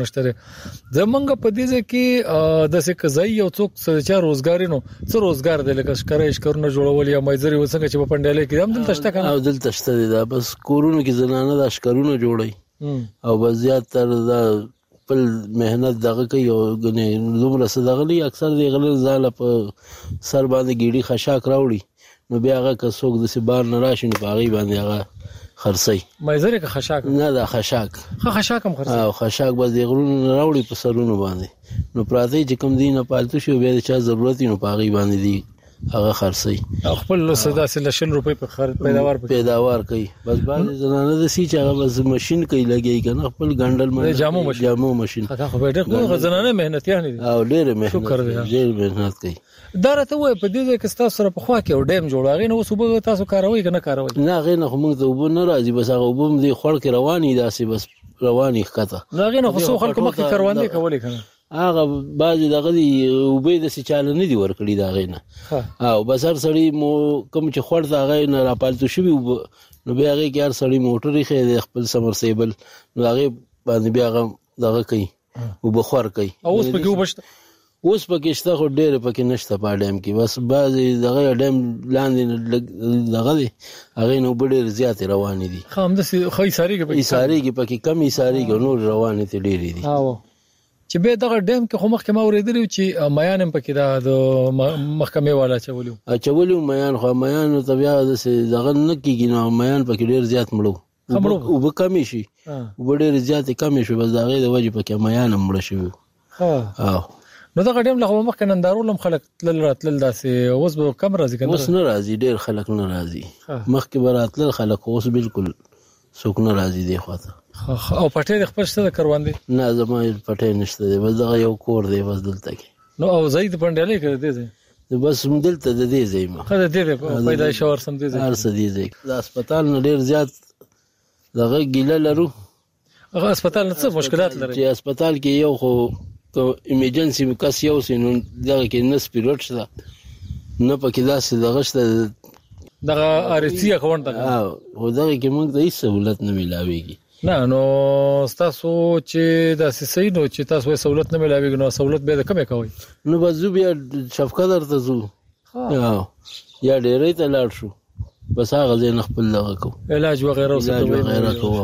B: نشته زمونږ په دې کې د څه کزای یو څوک چې روزګار نو څه روزګار دی لکه شکرای شکرونه جوړول یا مایزري وسنګ چې په پندالې کې هم دلته شته کنه
K: او دلته شته دا بس کورونو کې زنانه د اشکرونه جوړي او بزیات تر دا خپل مهنت دغه کوي او غني دومره صدغلي اکثر دی غل زاله په سر باندې ګيړي خشاک راوړي نو بیا هغه که څوک د سبار نه راشي نو باغی باندې هغه خرسي
B: مایزري که خشاک
K: نه دا خشاک
B: خشاک هم خرسي
K: او خشاک بس دی غلون راوړي په سرونو باندې نو پراته چې کوم دینه پالتو شو بیا د چا ضرورت نو باغی باندې دی هغه خرسي
B: خپل صدا سره لشل روپے په خرڅ
K: پیداوار کوي بس باندې زنانه د سی چې هغه بس ماشين کوي لګي کنه خپل ګندل
B: مې
K: جامو ماشين
B: دا خو به ډېر زنانه مهنتيان دي
K: او ډېر مهنت کوي
B: دا راته وای په دې کې تاسو سره په خوا کې او ډیم جوړاغې نو صبح تاسو کاروي کنه کاروي
K: نه غې نه موږ ته وب نه راځي بس هغه وب دې خړ کې رواني داسې بس رواني ښکته
B: نه غې نه خو خلکو مخکې کاروان دي کولې کنه
K: هغه بعضی دغه دی وبې د سچاله نه دی ورکړي دا غینه او بسر سړی مو کوم چې خور دا غي نه راپالتو شوی نو بیا هغه کې هر سړی موټر خې خپل سمرسیبل نو هغه باندې بیا هغه دغه کوي او بخور کوي
B: اوس پکې وبشت
K: اوس پکې شته خو ډېر پکې نشته په ډیم کې بس بعضی دغه ډیم لاندې دغه دی هغه نو ډېر زیات روان دي
B: خام د خې ساری
K: کې پکې کمی ساری کې نور روان دي ډېر دي
B: چې به دغه ډیم کې خو مخکې ما اوریدلی چې میان هم پکې د محکمې والا
K: چولیو میان خو میان ته بیا دغه نه کېږي نو میان پکې ډېر زیات مړو او به کمی شي او ډېر زیات کمی شي بس د هغې د وجې پکې میان هم مړه شوي
B: نو دغه ډیم له مخکې نندارول هم خلک تلل راتلل داسې اوس به کم راځي کنه
K: اوس نه راځي ډېر خلک نه راځي مخکې به راتلل خلک اوس بالکل څوک نه راځي دی خواته
B: او پټې خپل څه کروان دي
K: نه زما پټې نشته دی بس دغه یو کور دی بس دلته کې
B: نو او زید پندالې کړی دی
K: بس دلته د دې ځای ما
B: خدای دې پیدا شور سم دې
K: هر څه دې ځای د هسپتال نه ډیر زیات دغه ګیله لرو
B: هغه هسپتال نه څه مشکلات لري
K: چې هسپتال کې یو خو ایمرجنسي کس یو سینو دغه کې نس پیریډ شته نه پکې داسې دغه شته
B: دغه ارسي اکاونټ
K: دا او دغه کې موږ ته هیڅ سہولت نه ملاويږي
B: نه نو تاسو چې د سې نو چې تاسو سہولت نه ملاويږي نو سہولت به د کومه کوي
K: نو بزو بیا شفقت درته زو یا ډېرې ته لاړ شو بس هغه ځین خپل لغه کو
B: علاج وغیرہ
K: کو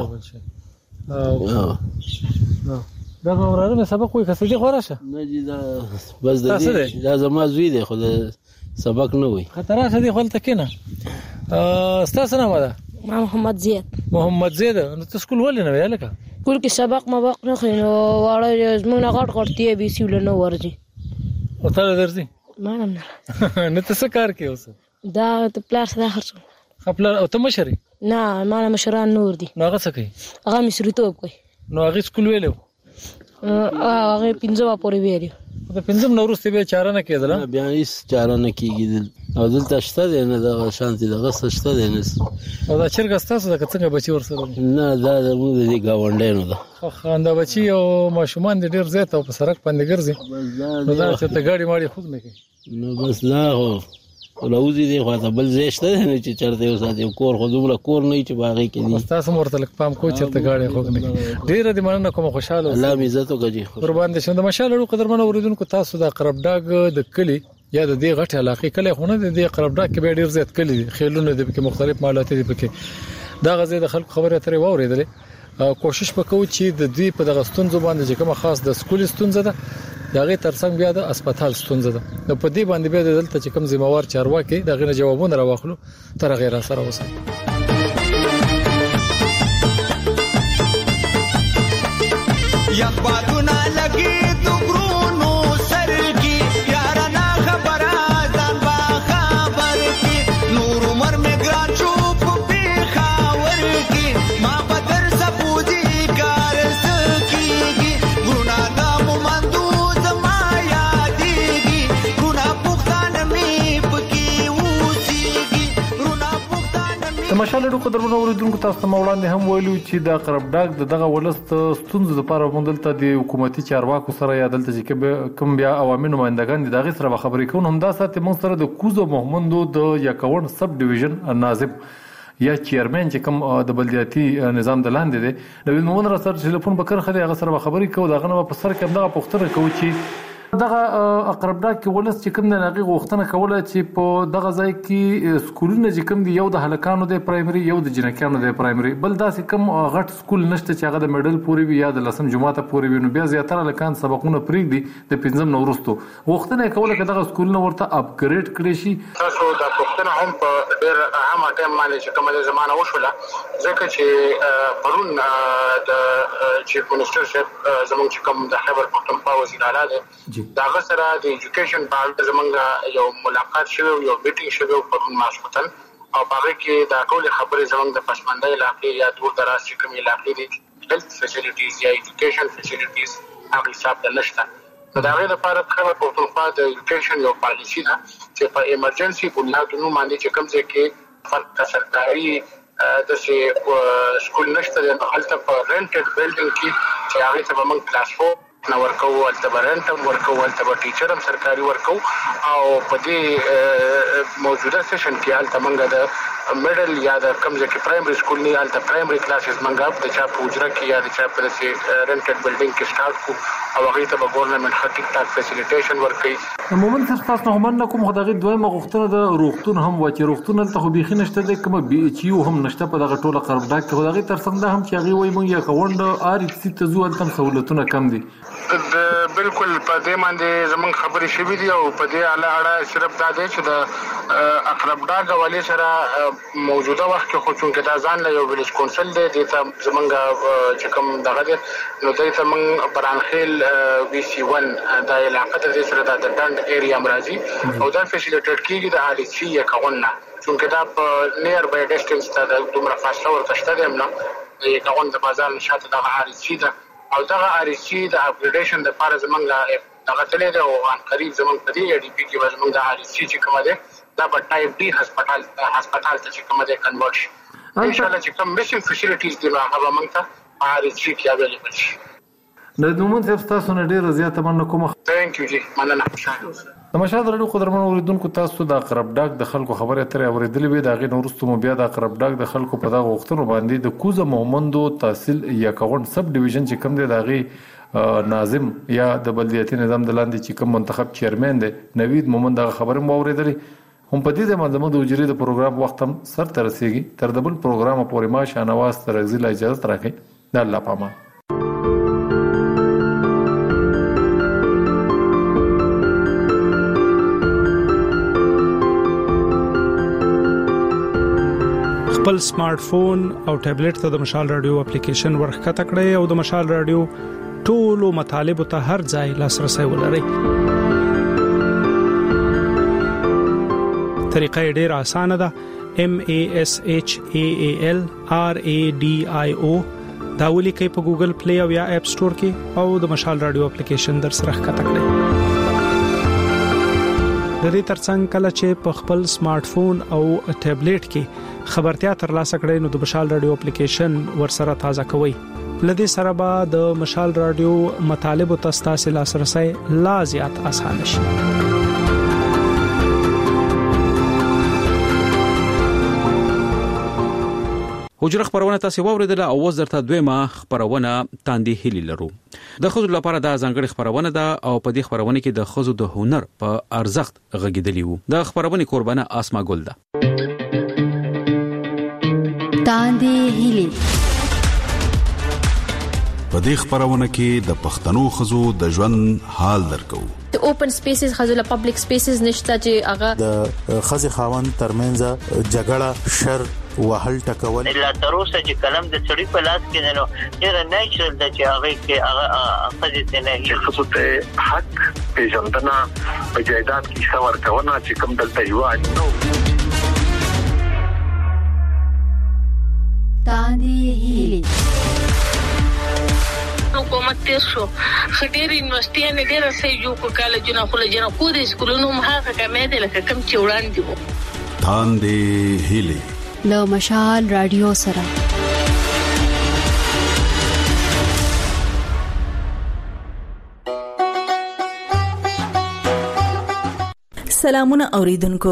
B: دا وراره سبق وای کسې دی خوراشه
K: نه جی دا بس دا زما زوی دی خو سبق نه وای
B: خطر څه دی خپل تکینه تاسو نه ودا
J: محمد
B: زید نو ته سکول ولې نه ویل کا
J: کول کې سبق ما وخت نه خینو واړه زمونږ نه غټ غټ بي سي ول نه ورځي
B: او ته درځي
J: ما
B: نه ته څه کار کوي اوس
J: دا ته پلار سره خرڅو
B: خپل او ته مشري
J: نه ما مشران نور دي
B: نو هغه څه کوي
J: هغه مشرتوب کوي
B: نو هغه سکول ویلو
J: هغه پنځه پورې ویلو
B: د پنځم نورسته به چاره نه کېدل
K: بیا هیڅ چاره نه کیږي او دلته شته دی نه د شانتي دغه شته دی نه
B: او دا چرګ ستاسو د څنګه بچي ورسره
K: نه دا د موږ د گاونډینو ده
B: خاندا بچي او ماشومان ډیر زیات او په سړک باندې ګرځي نو دا چې ته ګاډي ماړي خود نه کوي
K: نو بس لا هو راوځي دی خو ته بل زیشته نه چې چرته یو ساتي کور خو دومره کور نه چې باغې کې دي
B: تاسو مرته لک پام کو چرته گاډي خو نه ډیر دې مننه کوم خوشاله
K: الله می عزت وکړي
B: قربان دي شنه ماشاءالله قدرمن اوریدونکو تاسو د قرب ډاګ د کلی یا د دې غټ علاقې کله خو نه د قرب ډاګ کې ډیر زیات کلی خیلونه د کې مختلف مالات دي پکې دا غزه د خلک خبره ترې واوریدلې کوشش وکړو چې د دې په دغه ستونزو باندې کومه خاص د سکول ستونزه ده دغه ترڅنګ بیا د هسپتال ستونزه ده نو په دې باندې بیا دلته چې کوم ذمہوار چارواکي دغه جوابونه راوخلو تر غیر سره وسه
E: یا بادونه لګي د ګرونو سر کې یار نه خبره ځان با خبر کې نور عمر می ګران شو په خاور کې ما بدر سپوږی کار سکیږي ګرونا د مومندو
B: مشاله ډوکو درمنو اوریدونکو تاسو ته وړاندې هم ویلو چې د قرب ډاګ دغه ولست ستونزې لپاره مونږ د حکومتي چارواکو سره یا دلته چې کوم بیا عوامي نمائندگان دي دغه سره خبرې کوو هم دا ساتي مونږ سره د کوزو محمدو د یکاون سب ډیویژن ناظم یا چیرمن چې کوم د بلدیاتي نظام د لاندې دی نوید محمد را سره ټلیفون به کرخه دی هغه سره خبرې کوو دغه نه په سر کې دغه پوښتنه کوو چې دغه اقرب ډاک کې ولس چې کوم د هغې غوښتنه کوله چې په دغه ځای کې سکولونه چې کوم دي یو د هلکانو دی پرایمري یو د جنکیانو دی پرایمري بل داسې کوم غټ سکول نشته چې هغه د میډل پورې وي یا د 10 جماعته پورې وي نو بیا زیاتره هلکان سبقونه پرېږدي د 5 نه وروستو غوښتنه یې کوله چې دغه سکولونه ورته اپګریډ کړی شي.
L: تاسو دا پوښتنه هم په ډېر عامه ټایم باندې چې کومه زمانه وشوله ځکه چې پرون د چیف منسټر صاحب زموږ چې کوم د خیبر پښتونخوا وزیر اعلی دی داغه سره د ایجوکیشن په اړه زمونږ یو ملاقات شوی یو میټینګ شوی په ماسکوتن او هغه کې دا ټول خبرې زمونږ د پسمنده علاقې یا دور دراز چې کوم علاقې دي هیلث فیسیلیټیز یا ایجوکیشن فیسیلیټیز هغه حساب د نشته نو دا غیر لپاره خبر پښتونخوا د ایجوکیشن یو پالیسی ده چې په ایمرجنسي بنیادونو باندې چې کوم ځای کې فرق سرکاري د سکول نشته د هلته په رینټډ بلډینګ کې چې هغه ته موږ کلاس 4 نو ورکو ولته برنټم ورکو ولته به ټیچرم سرکاري ورکو او په دې موجوده سیشن کې الته منګه د میډل یا د کمزې کې پرایمري سکول نه الته پرایمري کلاسز منګه د چا په اجره کې یا د چا په رینټډ بلډینګ کې سٹارټ کو او هغه ته به ګورنمنت خټیک ټاک فیسیلیټیشن ورکړي
B: مومن تاسو نه هم کوم خدای دویمه غوښتنه د روغتون هم و چې روغتون ته خو بيخي نشته د کوم بي ایچ یو هم نشته په دغه ټوله قرب ډاک کې خدای تر څنګه هم چې هغه وایي مونږ یې کوونډ ار ایچ سی ته زو التم سہولتونه کم دي
L: بالکل په دې باندې زمونږ خبرې شوې دي او په دې اړه صرف دا دی چې د اقرب ډاګ والي سره موجوده وخت کې خو چونکې دا ځان له یو ویلیج کونسل دی د زمونږ چې کوم دغه دی نو د زمونږ برانخیل وی سی 1 د علاقې د سره د ډند ایریا مرাজি او دا فیسیلیټیټ کیږي د ار ایچ سی یکونه چونکې دا په نیر بای ډیسټنس ته د دومره فاصله ورکشته دی نه یکونه د بازار نشاته د ار ایچ سی ده او دغه ار ایچ سی د اپګریډیشن د لپاره زمونږ دغه تلې ده او ان قریب زمونږ په دې ډي پی کې زمونږ د ار ایچ سی چې کومه ده دا په ټایپ ډي هسپتال ته چې کومه ده کنورټ شي ان شاء الله چې کوم میشن فیسیلیټیز دي هغه موږ ته ار ایچ سی کې اویلیبل شي.
B: د نومون تاسو نه ډیر زیاته مننه کوم.
L: ثانک یو جی مننه خوشاله.
B: د مشاهده لرو قدرمن اوریدونکو تاسو د اقرب ډاک د خلکو خبره ترې اوریدلې وي دا غي نورستو مو بیا د اقرب ډاک د خلکو په دغه وختونو باندې د کوزه مومندو تحصیل یا کون سب ډیویژن چې کوم دی دا غي ناظم یا د بلدیاتي نظام د لاندې چې کوم منتخب چیرمن دی نوید مومند د خبره مو اوریدلې هم په دې د منظمو د اجرې د پروګرام وخت هم سر ته رسیږي تر د بل پروګرام پورې ما شانواز تر غزل اجازه راکړي د الله پامان.
M: خپل سمارټ فون او ټابلیټ ته د مشال رادیو اپلیکیشن ورخته کړئ او د مشال رادیو ټولو مطالب ته هر ځای لاسرسي ولرئ. طریقه ډېره اسانه ده MASHAAL RADIO دا ولیکئ په ګوګل پلی او یا اپ سٹور کې او د مشال رادیو اپلیکیشن در سره ښکته کړئ. د دې ترڅنګ کله چې په خپل سمارټ فون او ټابلیټ کې خبرتیا ترلاسه کړئ نو د مشال رادیو اپلیکیشن ورسره تازه کوئ. لدې سره به د مشال رادیو مطالب او تاسو لاسرسي لا زیات اسانه شي.
A: حجره خبرونه تاسو ووریدله او وز درته دویمه خبرونه تاندې هلي لرو. د خزو لپاره د ځانګړي خبرونه ده او په دې خبرونه کې د خزو د هنر په ارزښت غږیدلی وو. د خبرونه قربانه اسما ګل ده.
N: تاندې هلي
O: په دې خبرونه کې د پښتنو خزو د ژوند حال درکو.
P: د اوپن سپیسز خزو له پبلک سپیسز نشته چې هغه د خزي خاوند ترمنځ جګړه شر وهل ټکول
Q: لا تر اوسه چې کلم د چړې په لاس کې نه ډېر نیچرل د چې هغه کې هغه خزي ته نه
R: خصوص ته حق پیژندنه په جایداد کې څور کونه چې کوم دلته یو اجنو
N: تاندې هلي
S: حکومت تیر شو خډیر یونیورسيټي نه ډیر سې جو کو کالجونه خو له جنا کو د سکولونو مخه کمې ده لکه کم چې وړاندې وو.
O: تاندې هلي
N: له مشال رادیو سره
T: سلامونه اوریدونکو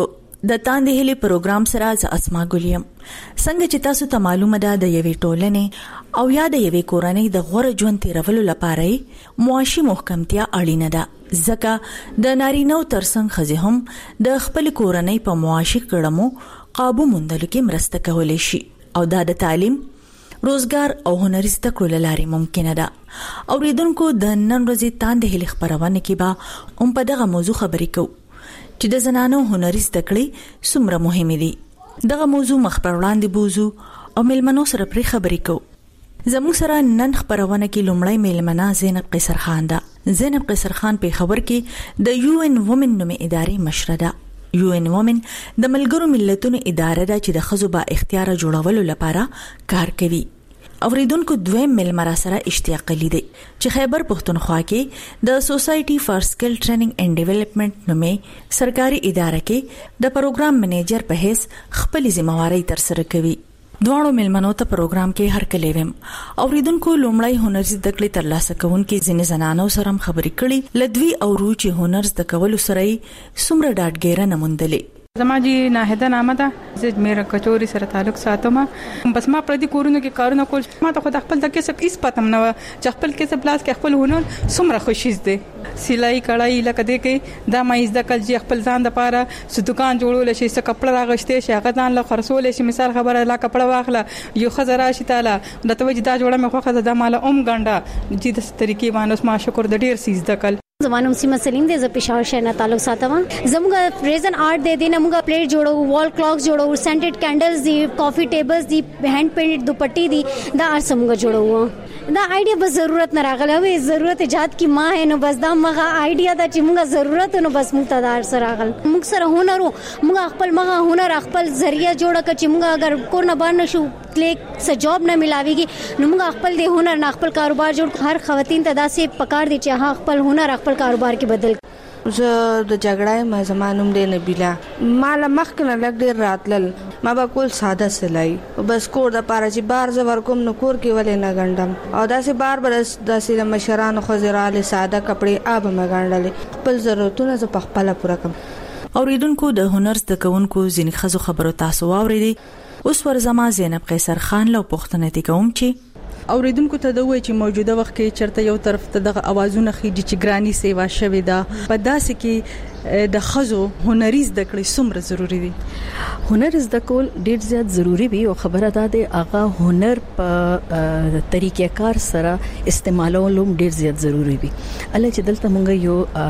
T: د تاندې هلي پروګرام سره ز اسما ګلیم څنګه چې تاسو ته معلومه ده د یوې ټولنې او یا د یوې کورنۍ د غوړه ژوند تیرولو لپاره معاشي محکمتیا اړینه ده ځکه د نارینه‌و ترڅنګ ښځې هم د خپل کورنۍ په معاشي کړمو قابو موندلو کې مرسته کولی شي او دا د تعلیم روزګار او هنري زده کړو لارې ممکنه ده. اوریدونکو د نن ورځې تاندې هلي خبرونه کې به هم په دغه موضوع خبرې کوو چې د زنانو هنري زده کړې څومره مهمه دي. دغه موضوع مخ پر وړاندې بوزو او ملمنو سره پرې خبرې کوو. زموږ سره نن خبرونه کې لومړی ملمنه زینب قیصر خان ده. زینب قیصر خان په خبر کې د UN Women نومې ادارې مشره ده. UN Women د ملګرو ملتونو اداره ده چې د ښځو با اختیار جوړولو لپاره کار کوي. اوریدونکو دویم ملمرا سره اشتیاق لیدي چې خیبر پښتونخوا کې د سوسايټي فار سکل ټریننګ اینڈ ډیولپمنٹ نومې سرکاري اداره کې د پروګرام منیجر په حیث خپل ځمواري تر سره کوي. دوه ملمنو ته پروګرام کې هر کله ویم اوریدونکو لومړی هنر زده کړې تر لاسه کوونکې ځینې زنانو سره خبرې کړي لدوی او روچ هنر زده کولو سره سمره ډاډګیره نموندلې.
U: زما جی ناهده نامه ده زه میرا کچوري سره تعلق ساتم بس ما پر دې کورونو کې کارونه کول ما ته خود خپل د کسب هیڅ پاتم نه چې خپل کسب لاس کې خپل هنر څومره خوشیز دي سلای کړای لکه دې کې دا ما از د کل چې خپل ځان د پاره س دکان جوړول شي س کپڑا راغشته شي هغه ځان له خرڅول شي مثال خبره لا کپڑا واخله یو خزر راشي تعالی د توجه دا جوړه مې خوخه د مال ګنډه چې د طریقې باندې ما شکر د ډیر سیز د کل
V: زمانم سیمه سلیم دې ز پېښور شهر نه تعلق ساتم زموږ پریزن آرټ دې دینه موږ پلیټ جوړو وال کلاکس جوړو سینټډ کینډلز دی کافی ټیبلز دی هاند پینټډ دوپټي دی دا ار سمږ جوړو دا آیډیا به ضرورت نه راغله وي ضرورت ایجاد کی ما ہے نو بس دا مغه آیډیا دا چې موږ ضرورت نو بس موږ تدار سره راغل موږ سره هنر موږ خپل مغه هنر خپل ذریعہ جوړه ک چې موږ اگر کورنه باندې شو کلیک س جاب نه ملاويږي نو موږ خپل دې هنر نه خپل کاروبار جوړ هر خواتین ته داسې پکار دي چې خپل هنر خپل کاروبار کې بدل.
W: زه د جګړای ما زمانوم دې نبیلا مال مخکنه لګ ډیر راتلل ما به کول ساده سلای بس کور د پاره چې بار ز ورکوم نو کور کې ولې نه غندم او داسې بار بر داسې مشران خو زراله ساده کپڑے اب ما غندل خپل ضرورتونه ز په خپل پوره کوم.
T: اوریدونکو د هنر زده کوونکو ځینې خزو خبرو تاسو واوریدي اوس ورزما زینب قیصر خان له پښتنه دي کوم چې
U: اوریدونکو ته دوی چې موجوده وخت کې چرته یو طرف ته دغه اوازونه خېږي چې ګرانی سیوا شوي ده په داسې کې د خزو هنري زده کړې څومره ضروری دي.
X: هنر زده کول ډیر زیات ضروری وي او خبره ده د هغه هنر په طریقې کار سره استعمالول هم ډیر زیات ضروری وي. الله چې دلته مونږ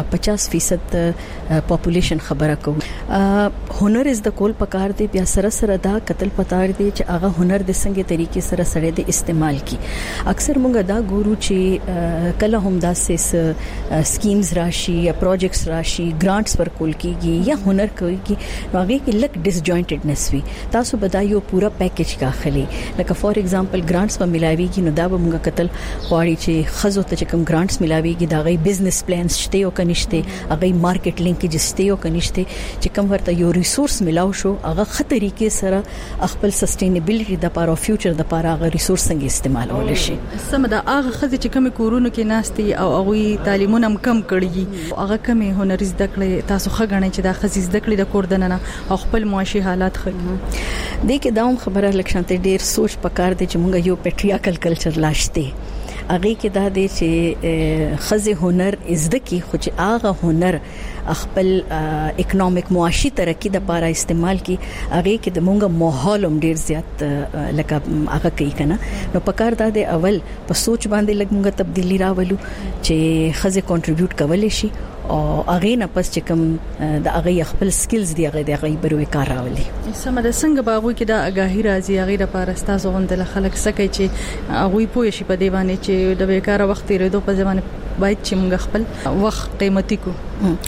X: یو 50% پاپولیشن خبره کوو هنر زده کول پکار دی بیا سره سره دا قتل پتار دی چې هغه هنر د څنګه طریقې سره سره د استعمال کی اکثر مونږ دا ګورو چې کله هم داسې سکیمز راشي یا پروجیکټس راشي ګرانټس ورکول کیږي یا هنر کوي نو هغه کې لک ډیس جوائنټډنس وي تاسو بدایو پورا پیکیج کاخلي لکه فور ایگزامپل ګرانټس په ملاويږي نو دا به مونږ قتل غواړي چې خزو ته چې کوم ګرانټس ملاويږي دا غي بزنس پلانز شته او کنيشته هغه مارکیټ لینکیج شته او کنيشته چې کوم ورته یو ریسورس ملاو شو هغه خطرې کې سره خپل سستینبیلیټي د لپاره او فیوچر د لپاره هغه ریسورس څنګه استعمالول شي.
U: سم دا هغه خزې چې کوم کورونو کې ناشتي او هغه تعلیمونه کم کړي هغه کوم هنر زده کړي تاسو خغنې چې دا خزې زده کړي د کور دننه او خپل معاشي حالات خګي
X: د کې داوم خبره لکشانته ډیر سوچ پکار دي چې مونږ یو پیټریاکل کلچر لاشته هغه کې دا دي چې خزې هنر زده کی خو چې هغه هنر خپل اکونومیک معاشي ترقی د لپاره استعمال کی هغه کې د مونږ ماحول هم ډیر زیات لکه هغه کوي کنه نو پکار دا د اول په سوچ باندې لګ مونږ تبدیلی راولو چې خزې کنټریبیوټ کولای شي او هغه نه پس چې کوم د هغه خپل سکلز دی هغه د هغه بروي کار راولي.
U: سم د څنګه باغوي کې د اگاهی راځي هغه لپاره ستاسو غوندل خلک سکه چې هغه پوه شي په دی باندې چې د بیکاره وخت لري په ځمانه باید چې موږ خپل وخت قیمتي کو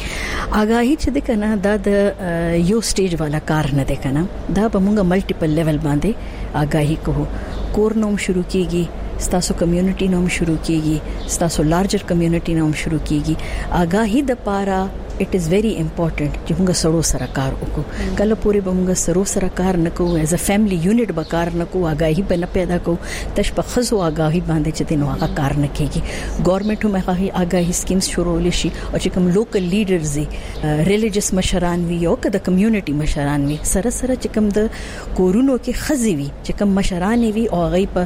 X: اگاهی چې د کنه دا د یو سټیج والا کار نه دی کنه دا به موږ ملټیپل لیول باندې اگاهی کوو کور نوم شروع کیږي ستاسو کمیونټي نوم شروع کیږي ستاسو لارجر کمیونټي نوم شروع کیږي اگاهی د پاره اټ از ویری امپورټنت چې موږ سړو سره کار وکړو. کله پورې به موږ سړو سره کار نکو ایز ا فیملی یونټ به کار نکو، آگاهی به نه پیدا کو، تش په خزو آگاهی باندې چې دینو هغه کار نه کیږي. ګورنمنت هم هغه آگاهی سکیمز شروع لشي او چې کوم لوکل لیډرز دي، ریلیجیس مشران وي او که د کمیونټي مشران وي، سره سره چې کوم د کورونو کې خزي وي، چې کوم مشران وي او هغه په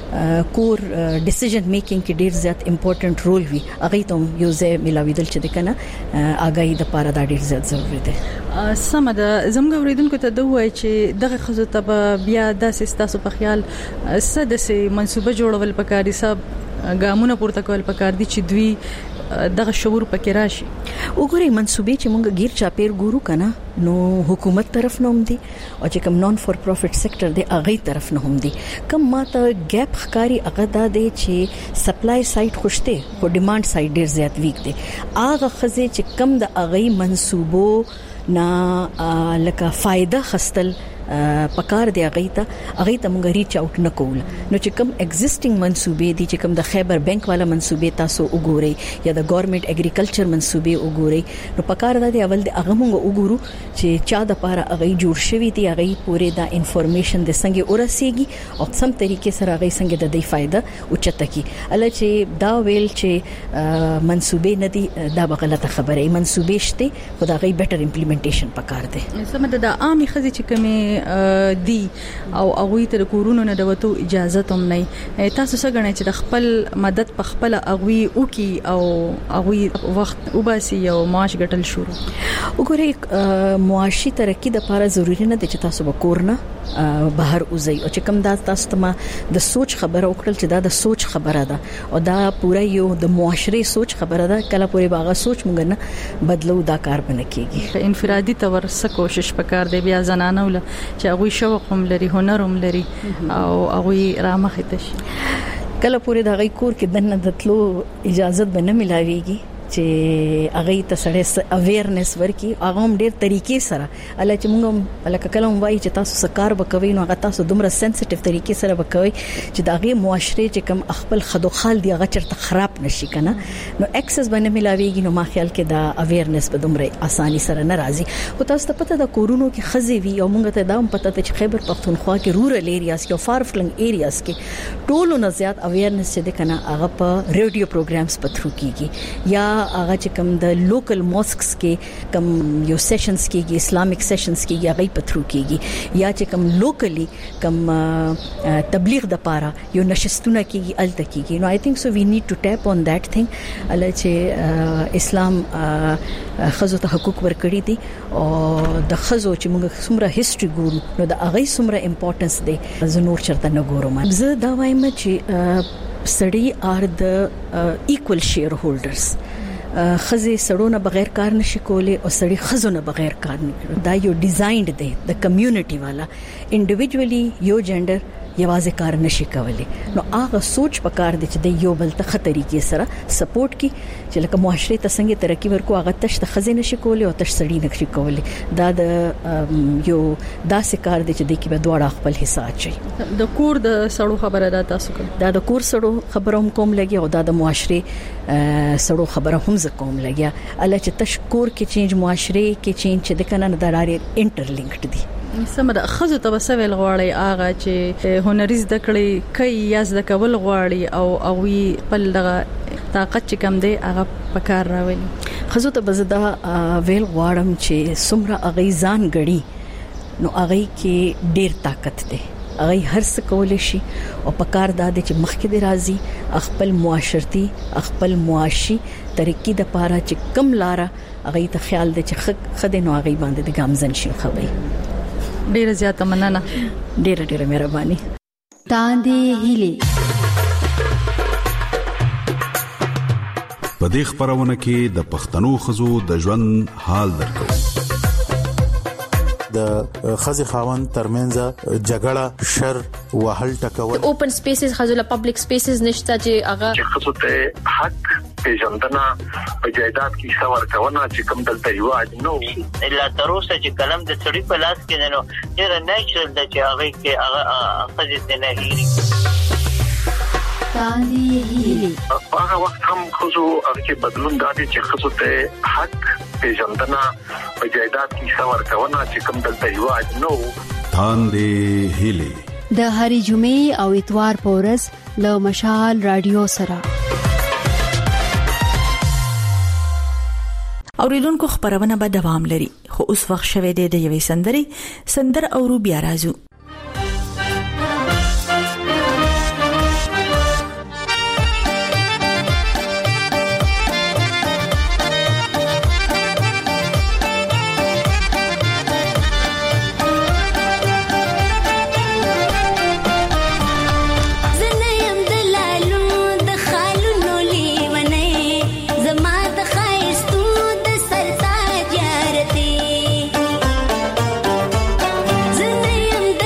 X: کور ډیسیژن میکینګ کې ډیر زیات امپورټنت رول وي، هغه ته یو ځای ملاویدل چې د کنه آگاهی د پاره دا ډیر زیات ضروری ده. سم ده. زموږ اوریدونکو ته دوه چې دغه خزو ته بیا داسې تاسو په خیال سدسه منسوبه جوړول پکاري، صاحب ګامونه پورته کول پکار دي چې دوی دغه شعور پکې راشي. وګورئ منسوبې چې مونږ غیر چاپیر ګورو کنه نو حکومت طرف نه هم دي او چې کوم نون فور پروفټ سېکټر دی هغه طرف نه هم دي. کوم ماته ګیپ ښکاری هغه دا دی چې سپلای سایډ خوشته او ډیماند سایډ ډیر زیات ویک دی. هغه خزه چې کم د هغه منسوبو نه لکه فائدہ خستل پکار دی هغه ته مونږ ریچ اوټ نکول. نو چې کوم ایگزیسټینګ منسوبې دي، چې کوم د خیبر بانک والا منسوبې تاسو وګورئ یا د ګورنمنت اګریکلچر منسوبې وګورئ، نو پکار دی اول د هغه مونږ وګورو چې چا د پاره هغه جوړ شوی دی، هغه پوره دا انفارمیشن د څنګه ورسیږي او سم طریقې سره هغه څنګه د دې فائدہ اوچته کی. اله چې دا ویل چې منسوبې نه دي دا به غلطه خبره. منسوبې شته خدای غي بیٹر امپلیمنټیشن پکار دی. سمه د عامي خزي چې کومه دی او هغه ته د کورونو نه دوتو اجازه هم نه. تاسو څنګه غواړئ چې د خپل مدد په خپل هغه وکي او هغه وخت وباسي او معاش ګټل شروع؟ وګورئ معاشي ترقی د لپاره ضروری نه دی چې تاسو وکورنه بهر اوځي او چې کوم دا تاسو ته د سوچ خبره وکړل چې دا د سوچ خبره ده او دا پوره یو د معاشري سوچ خبره ده. کله پورې باغه سوچ مونږ نه بدلو دا کار بنه کیږي. انفرادي تور څه کوشش پکار دی بیا زنانه ول چې هغه شوق هم لري، هنر هم لري او هغه رامخ ته شي. کله پورې د هغه کور کې دنه دتلو اجازه به نه ملاويږي چې هغه ته سره اویرنس ورکي. هغه هم ډېر طریقې سره الله چې موږ لکه کلم وایي چې تاسو سکار وکوي نو هغه تاسو دومره سنسټیو طریقې سره وکوي چې دا غي معاشره چې کم خپل خدوخال دی هغه چرته خراب نشي کنه. نو اکسس باندې ملاويږي. نو ما خیال کې دا اویرنس په دومره اساني سره ناراضي. او تاسو ته پته د کورونو کې خزي وي او موږ ته دا هم پته چې خیبر پختونخوا کې رورل ایریاز کې او فار فلنګ ایریاز کې ټولو نه زیات اویرنس چې کنه هغه په ریډیو پروګرامز په تھرو کیږي یا هغه چې کوم د لوکل موسکس کې کوم یو سیشنز کېږي، اسلامیک سیشنز کېږي هغه په تھرو کېږي یا چې کوم لوکلی کوم تبلیغ د پاره یو نشستونه کېږي الته کېږي. نو آی تھنک سو وی نیډ ټو ټیپ اون دیٹ تھنگ. الله چې اسلام خزو ته حقوق ورکړي دي او د خزو چې موږ څومره هیستوري ګورو نو د هغه څومره امپورټنس دی زه نور چرته نه ګورم. زه دا وایم چې سړی آر د ایکوال شیر هولډرز. خزي سړونه بغیر کار نشي کولای او سړی خزونه بغیر کار نه کوي. دا یو ډیزاینډ دی د کمیونټي والا. انډیویډوالي یو جندر یوازې کار نشي کولای. نو هغه سوچ پکار دی چې د یو بل ته خطرې کې سره سپورټ کی چې لکه معاشره ته څنګه ترقی ورکو هغه تش ته خزي نشي کولای او تش سړی نشي کولای. دا د یو داسې کار دی چې د کې به دواړه خپل حصہ اچي. د کور د سړو خبره ده تاسو کوم دا د کور سړو خبره هم کوم لګي او دا د معاشره سړو خبره هم ز کوم لګي. الله چې تشکور کې چینج معاشره کې چینج د کنه د لارې انټرلینکډ دي. سمره خزو ته وسویل غواړي هغه چې هنري زده کړي کوي یا زده کول غواړي او اوی په لغه طاقت چې کم دی هغه پکار راولي. خزو ته بزدا ویل غواړم چې سمره هغه ځان غړي نو هغه کې ډیر طاقت دی. هغه هر څه کولای شي او پکار داده چې مخکې دی راځي خپل معاشرتي خپل معاشي ترقی د پاره چې کم لاره هغه ته خیال دی چې خدای نو هغه باندې د ګامزن شي خوي. ډیره زیاته مننه. ډیره مهرباني.
N: تاندې هیلي
O: په دې خبرونه کې د پښتنو خزو د ژوند حال درکو.
P: د خزي خاوند ترمنځ جګړه شر وهل ټکول
C: اوپن سپیسز خزو له پبلک سپیسز نشته چې هغه
R: خزو ته حق پیژندنه په جایداد کې څور کونه چې کوم دلته یو اجنو
Q: الا تر اوسه چې کلم د سړي په لاس کې نه نو ډیر نیچرل د چې هغه کې هغه خزي ته نه هېري.
N: تاندې هیلي
R: هغه وخت هم خو هغه کې بدلون دادی چې خو ته حق پیژندنه په جایداد کې څور کونه چې کوم دلته یواج نو
O: تاندې هیلي
N: د هری جمعې او اتوار په ورځ له مشال رادیو سره
T: اوریدونکو خبرونه به دوام لري خو اوس وخت شوه د یوې سندر اورو بیا راځو
F: زنه يم د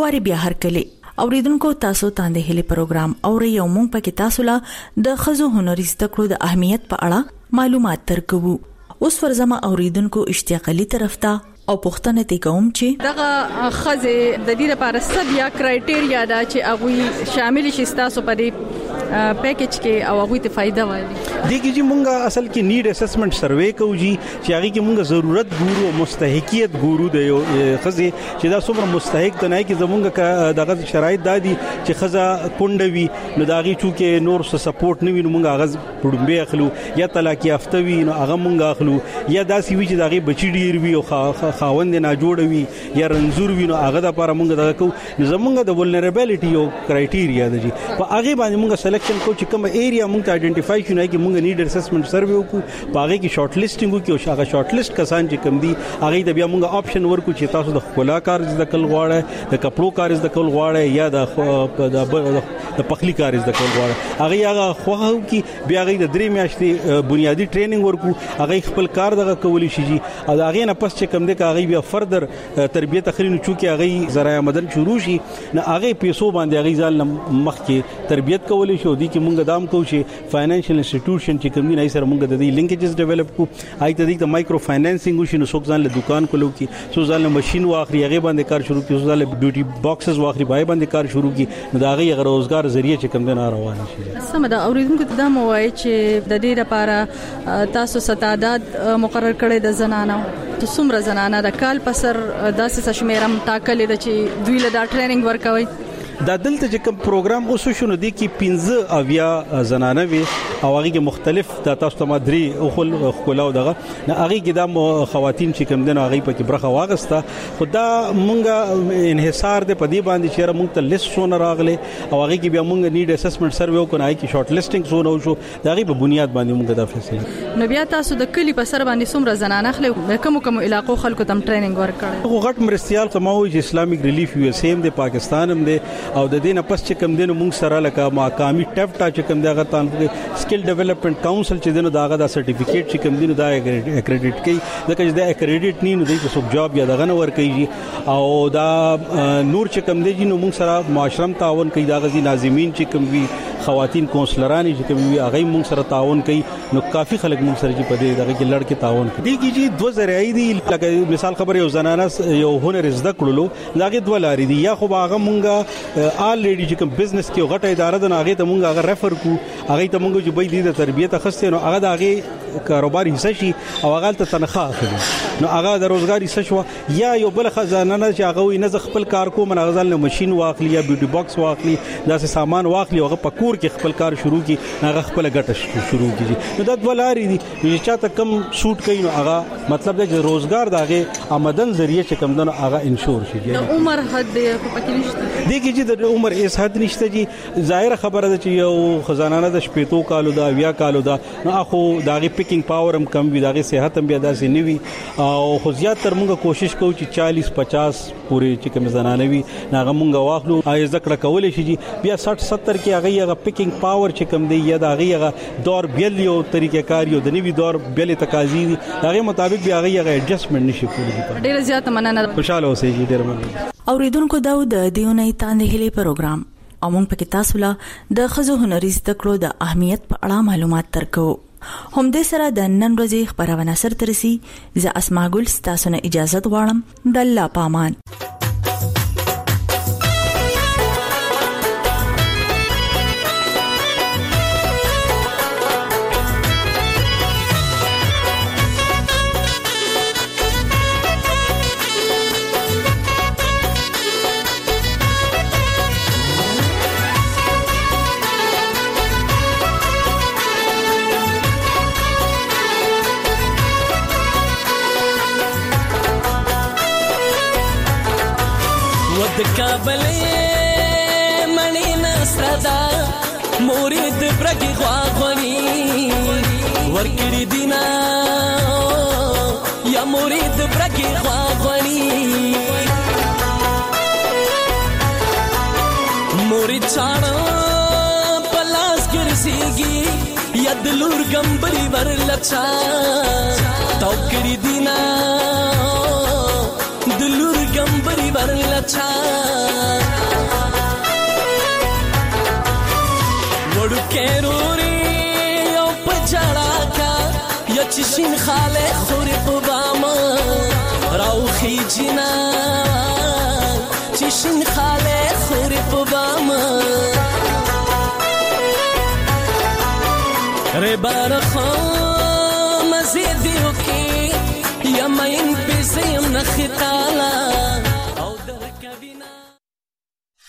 T: واره بیا هر کله اوریدونکو تاسو تاندې هلي پروګرام اوري یو مونږ پکې تاسو لا د خزو هنري زده کړو د اهمیت په اړه معلومات ترکو. اوس ورزما اوریدونکو اشتیاق علي طرف ته او پښتنه ته کوم چې
U: دغه خزه د دې لپاره سب یا کرایټیریا دا چې هغه شامل شي تاسو په دې پیکیج کې او هغه ته فائدہ وایي.
F: دیږي چې مونږه اصل کې نیډ اسسمنت سروې کوو چې هغه کې مونږه ضرورت ګورو او مستحقیت ګورو د یو خزه چې دا څومره مستحق ته نه کې زمونږه دغه شرایط دادي چې خزه کونډوي نو داغي چې نور څه سپورټ نه وي نو مونږه هغه پړمبه اخلو یا طلاق یافته وي نو هغه مونږه اخلو یا داسې وي چې داغي بچی ډیر وي او خاوند نه جوړوي یا رنزور وي نو هغه د لپاره مونږه دغه کو زمونږه د ولنربیلیټي یو کرایټیریا دی په هغه باندې مونږه سلیکشن کو چې کوم ایریا مونږ ته آئیډنټیفای شونه کې مونږ نیډ اسسمنت سروې وکړو په هغه کې شارټ لیسټینګ وکړو چې هغه شارټ لیست کسان چې کم دي هغه د بیا مونږه آپشن ورکو چې تاسو د خپل کار زده کول غواړئ د کپړو کار زده کول غواړئ یا د پخلی کار زده کول غواړئ هغه خوغه کې بیا هغه د 3 میاشتې بنیادی ټریننګ ورکو هغه خپل کار دغه کولی شي او هغه نه پس چې کم دي هغه بیا فردر تربیت اخرینو چې هغه ذرایع مدن شروع شي نه هغه پیسو باندې هغه ځل مخ کې تربیت کولی شي دي کې مونږ دام کو چې فاینانشل انسټیټیوشن چې کوم نه سره مونږ د دې لینکیجز ډیولپ کو آی ته د مایکرو فاینانسینګ وشي نو څوک ځان له دکان کولو کې څو ځان له ماشين واخري هغه باندې کار شروع کی څو ځان له بیوټي باکسز واخري بای باندې کار شروع کی نو دا هغه روزګار ذریعہ چې کوم نه روان شي.
U: سم دا اوریدونکو ته دا موای چې د دې لپاره تاسو ستعداد مقرر کړي د زنانو ته څومره زنانه د کال پسر داسې شمیرم ټاکلې د چې دوی له دا ټریننګ ورکوي.
F: دا دلته چې کوم پروګرام اوسو شنو دي کې 15 اویا زنانه وي او هغه کې مختلف د تاسو ته مدري او خلاو دغه نه هغه کې د خواتین چې کوم دنه هغه پکې برخه واغسته خدا مونږه انحصار د پدی باندې چې مونږ ته لیست شو نه راغله او هغه کې بیا مونږ نیډ اسسمنت سروې وکړای کې شارټ لیسټینګ شو نو شو دغه په بنیاد باندې مونږ دا فیصله
U: نو بیا تاسو د کلی په سر باندې څومره زنانه خلک کوم علاقو خلکو تم ټریننګ ورکړي.
F: هغه غټ مرستيال سماوي چې اسلامیک ریلیف یو اس ام د پاکستان هم دی او د دې نه پس چې کوم دینو موږ سره لکه ماقامي ټیفټا چې کوم دغه تان سکل ډیولپمنٹ کونسل چې دینو داغه د سرټیفیکیټ چې کوم دینو دا اکریډیټ کوي ځکه چې دا اکریډیټ نه دی چې څوک جاب یا دغه نه ور کوي او دا نور چې کوم دی نو موږ سره معاشرم تعاون کوي دا غزي ناظمین چې کوم وی خواتین کونسلرانی چې کوم وی هغه موږ سره تعاون کوي نو کافي خلک موږ سره چې په دې دغه کې لړ کې تعاون کوي. دیږي چې دوه ذرایع دي لکه مثال خبره یو زنانه یو هنر زده کړلو لاګه دوه لارې دي یا خو هغه مونږه آلریډي چې کوم بزنس کې غټه اداره ده هغه ته مونږ هغه ریفر کو هغه ته مونږ چې به د تربیت اخستې نو هغه د هغه کاروبار حصہ شي او هغه ته تنخواه اخلي نو هغه د روزګار حصہ شو یا یو بل خزانه نه چې هغه نه خپل کار کوم نه غزل نه ماشين واخلي یا بیوټي باکس واخلي داسې سامان واخلي هغه پکور کې خپل کار شروع کی هغه خپل ګټه شروع کیږي نو دا د ولاري دي چې چاته کم سوټ کوي نو هغه مطلب دا چې روزګار دغه آمدن ذریعہ چې کم دنه هغه انشور شي.
U: د عمر حد پکې نشته
F: دیږي چې د عمر اس حد نشته جی ظاهر خبره ده چې یو خزانه د شپېتو کالو دا بیا کالو دا نو اخو دغه پیکینګ پاور هم کم وي دغه صحت هم بیا داسې نیوي او خو زیات تر موږ کوشش کوو چې 40-50 پورې چې کوم زنانه وي هغه موږ واخلو آی ذکر کولای شي بیا 60-70 کې هغه پیکینګ پاور چې کوم دی یا دغه دور بیل یو طریقې کار یو د نوی دور بیل تقاضی دي هغه مطابق بیا هغه ایڈجسټمنٹ نشي کولی.
U: ډیر زیات مننه
F: خوشاله اوسئ ډیر مننه.
T: اوریدونکو دا د دیونی تاندې هلي پروګرام او موږ پکې تاسو له د خزو هنري زده کړو د اهمیت په اړه معلومات ترکو. هم دې سره د نن ورځې خبرونه سره ترسي ز اسماء ګل تاسو نه اجازه غواړم د الله پامان.
G: کابلې منی نصردا مورید برګي غواغونی ورکړي دینا یا مورید برګي غواغونی مورید چاړه پلاس ګرځيږي یا دلور ګمبري ورلچا توکړي دینا دلور ګمبري ورلچا وړو کېروري او پجړا کا یچشین خاله خوري په باما راوخي جنا چشین خاله خوري په باما ری بارخو مزیدیو کی یا مین پیسیم نخطالا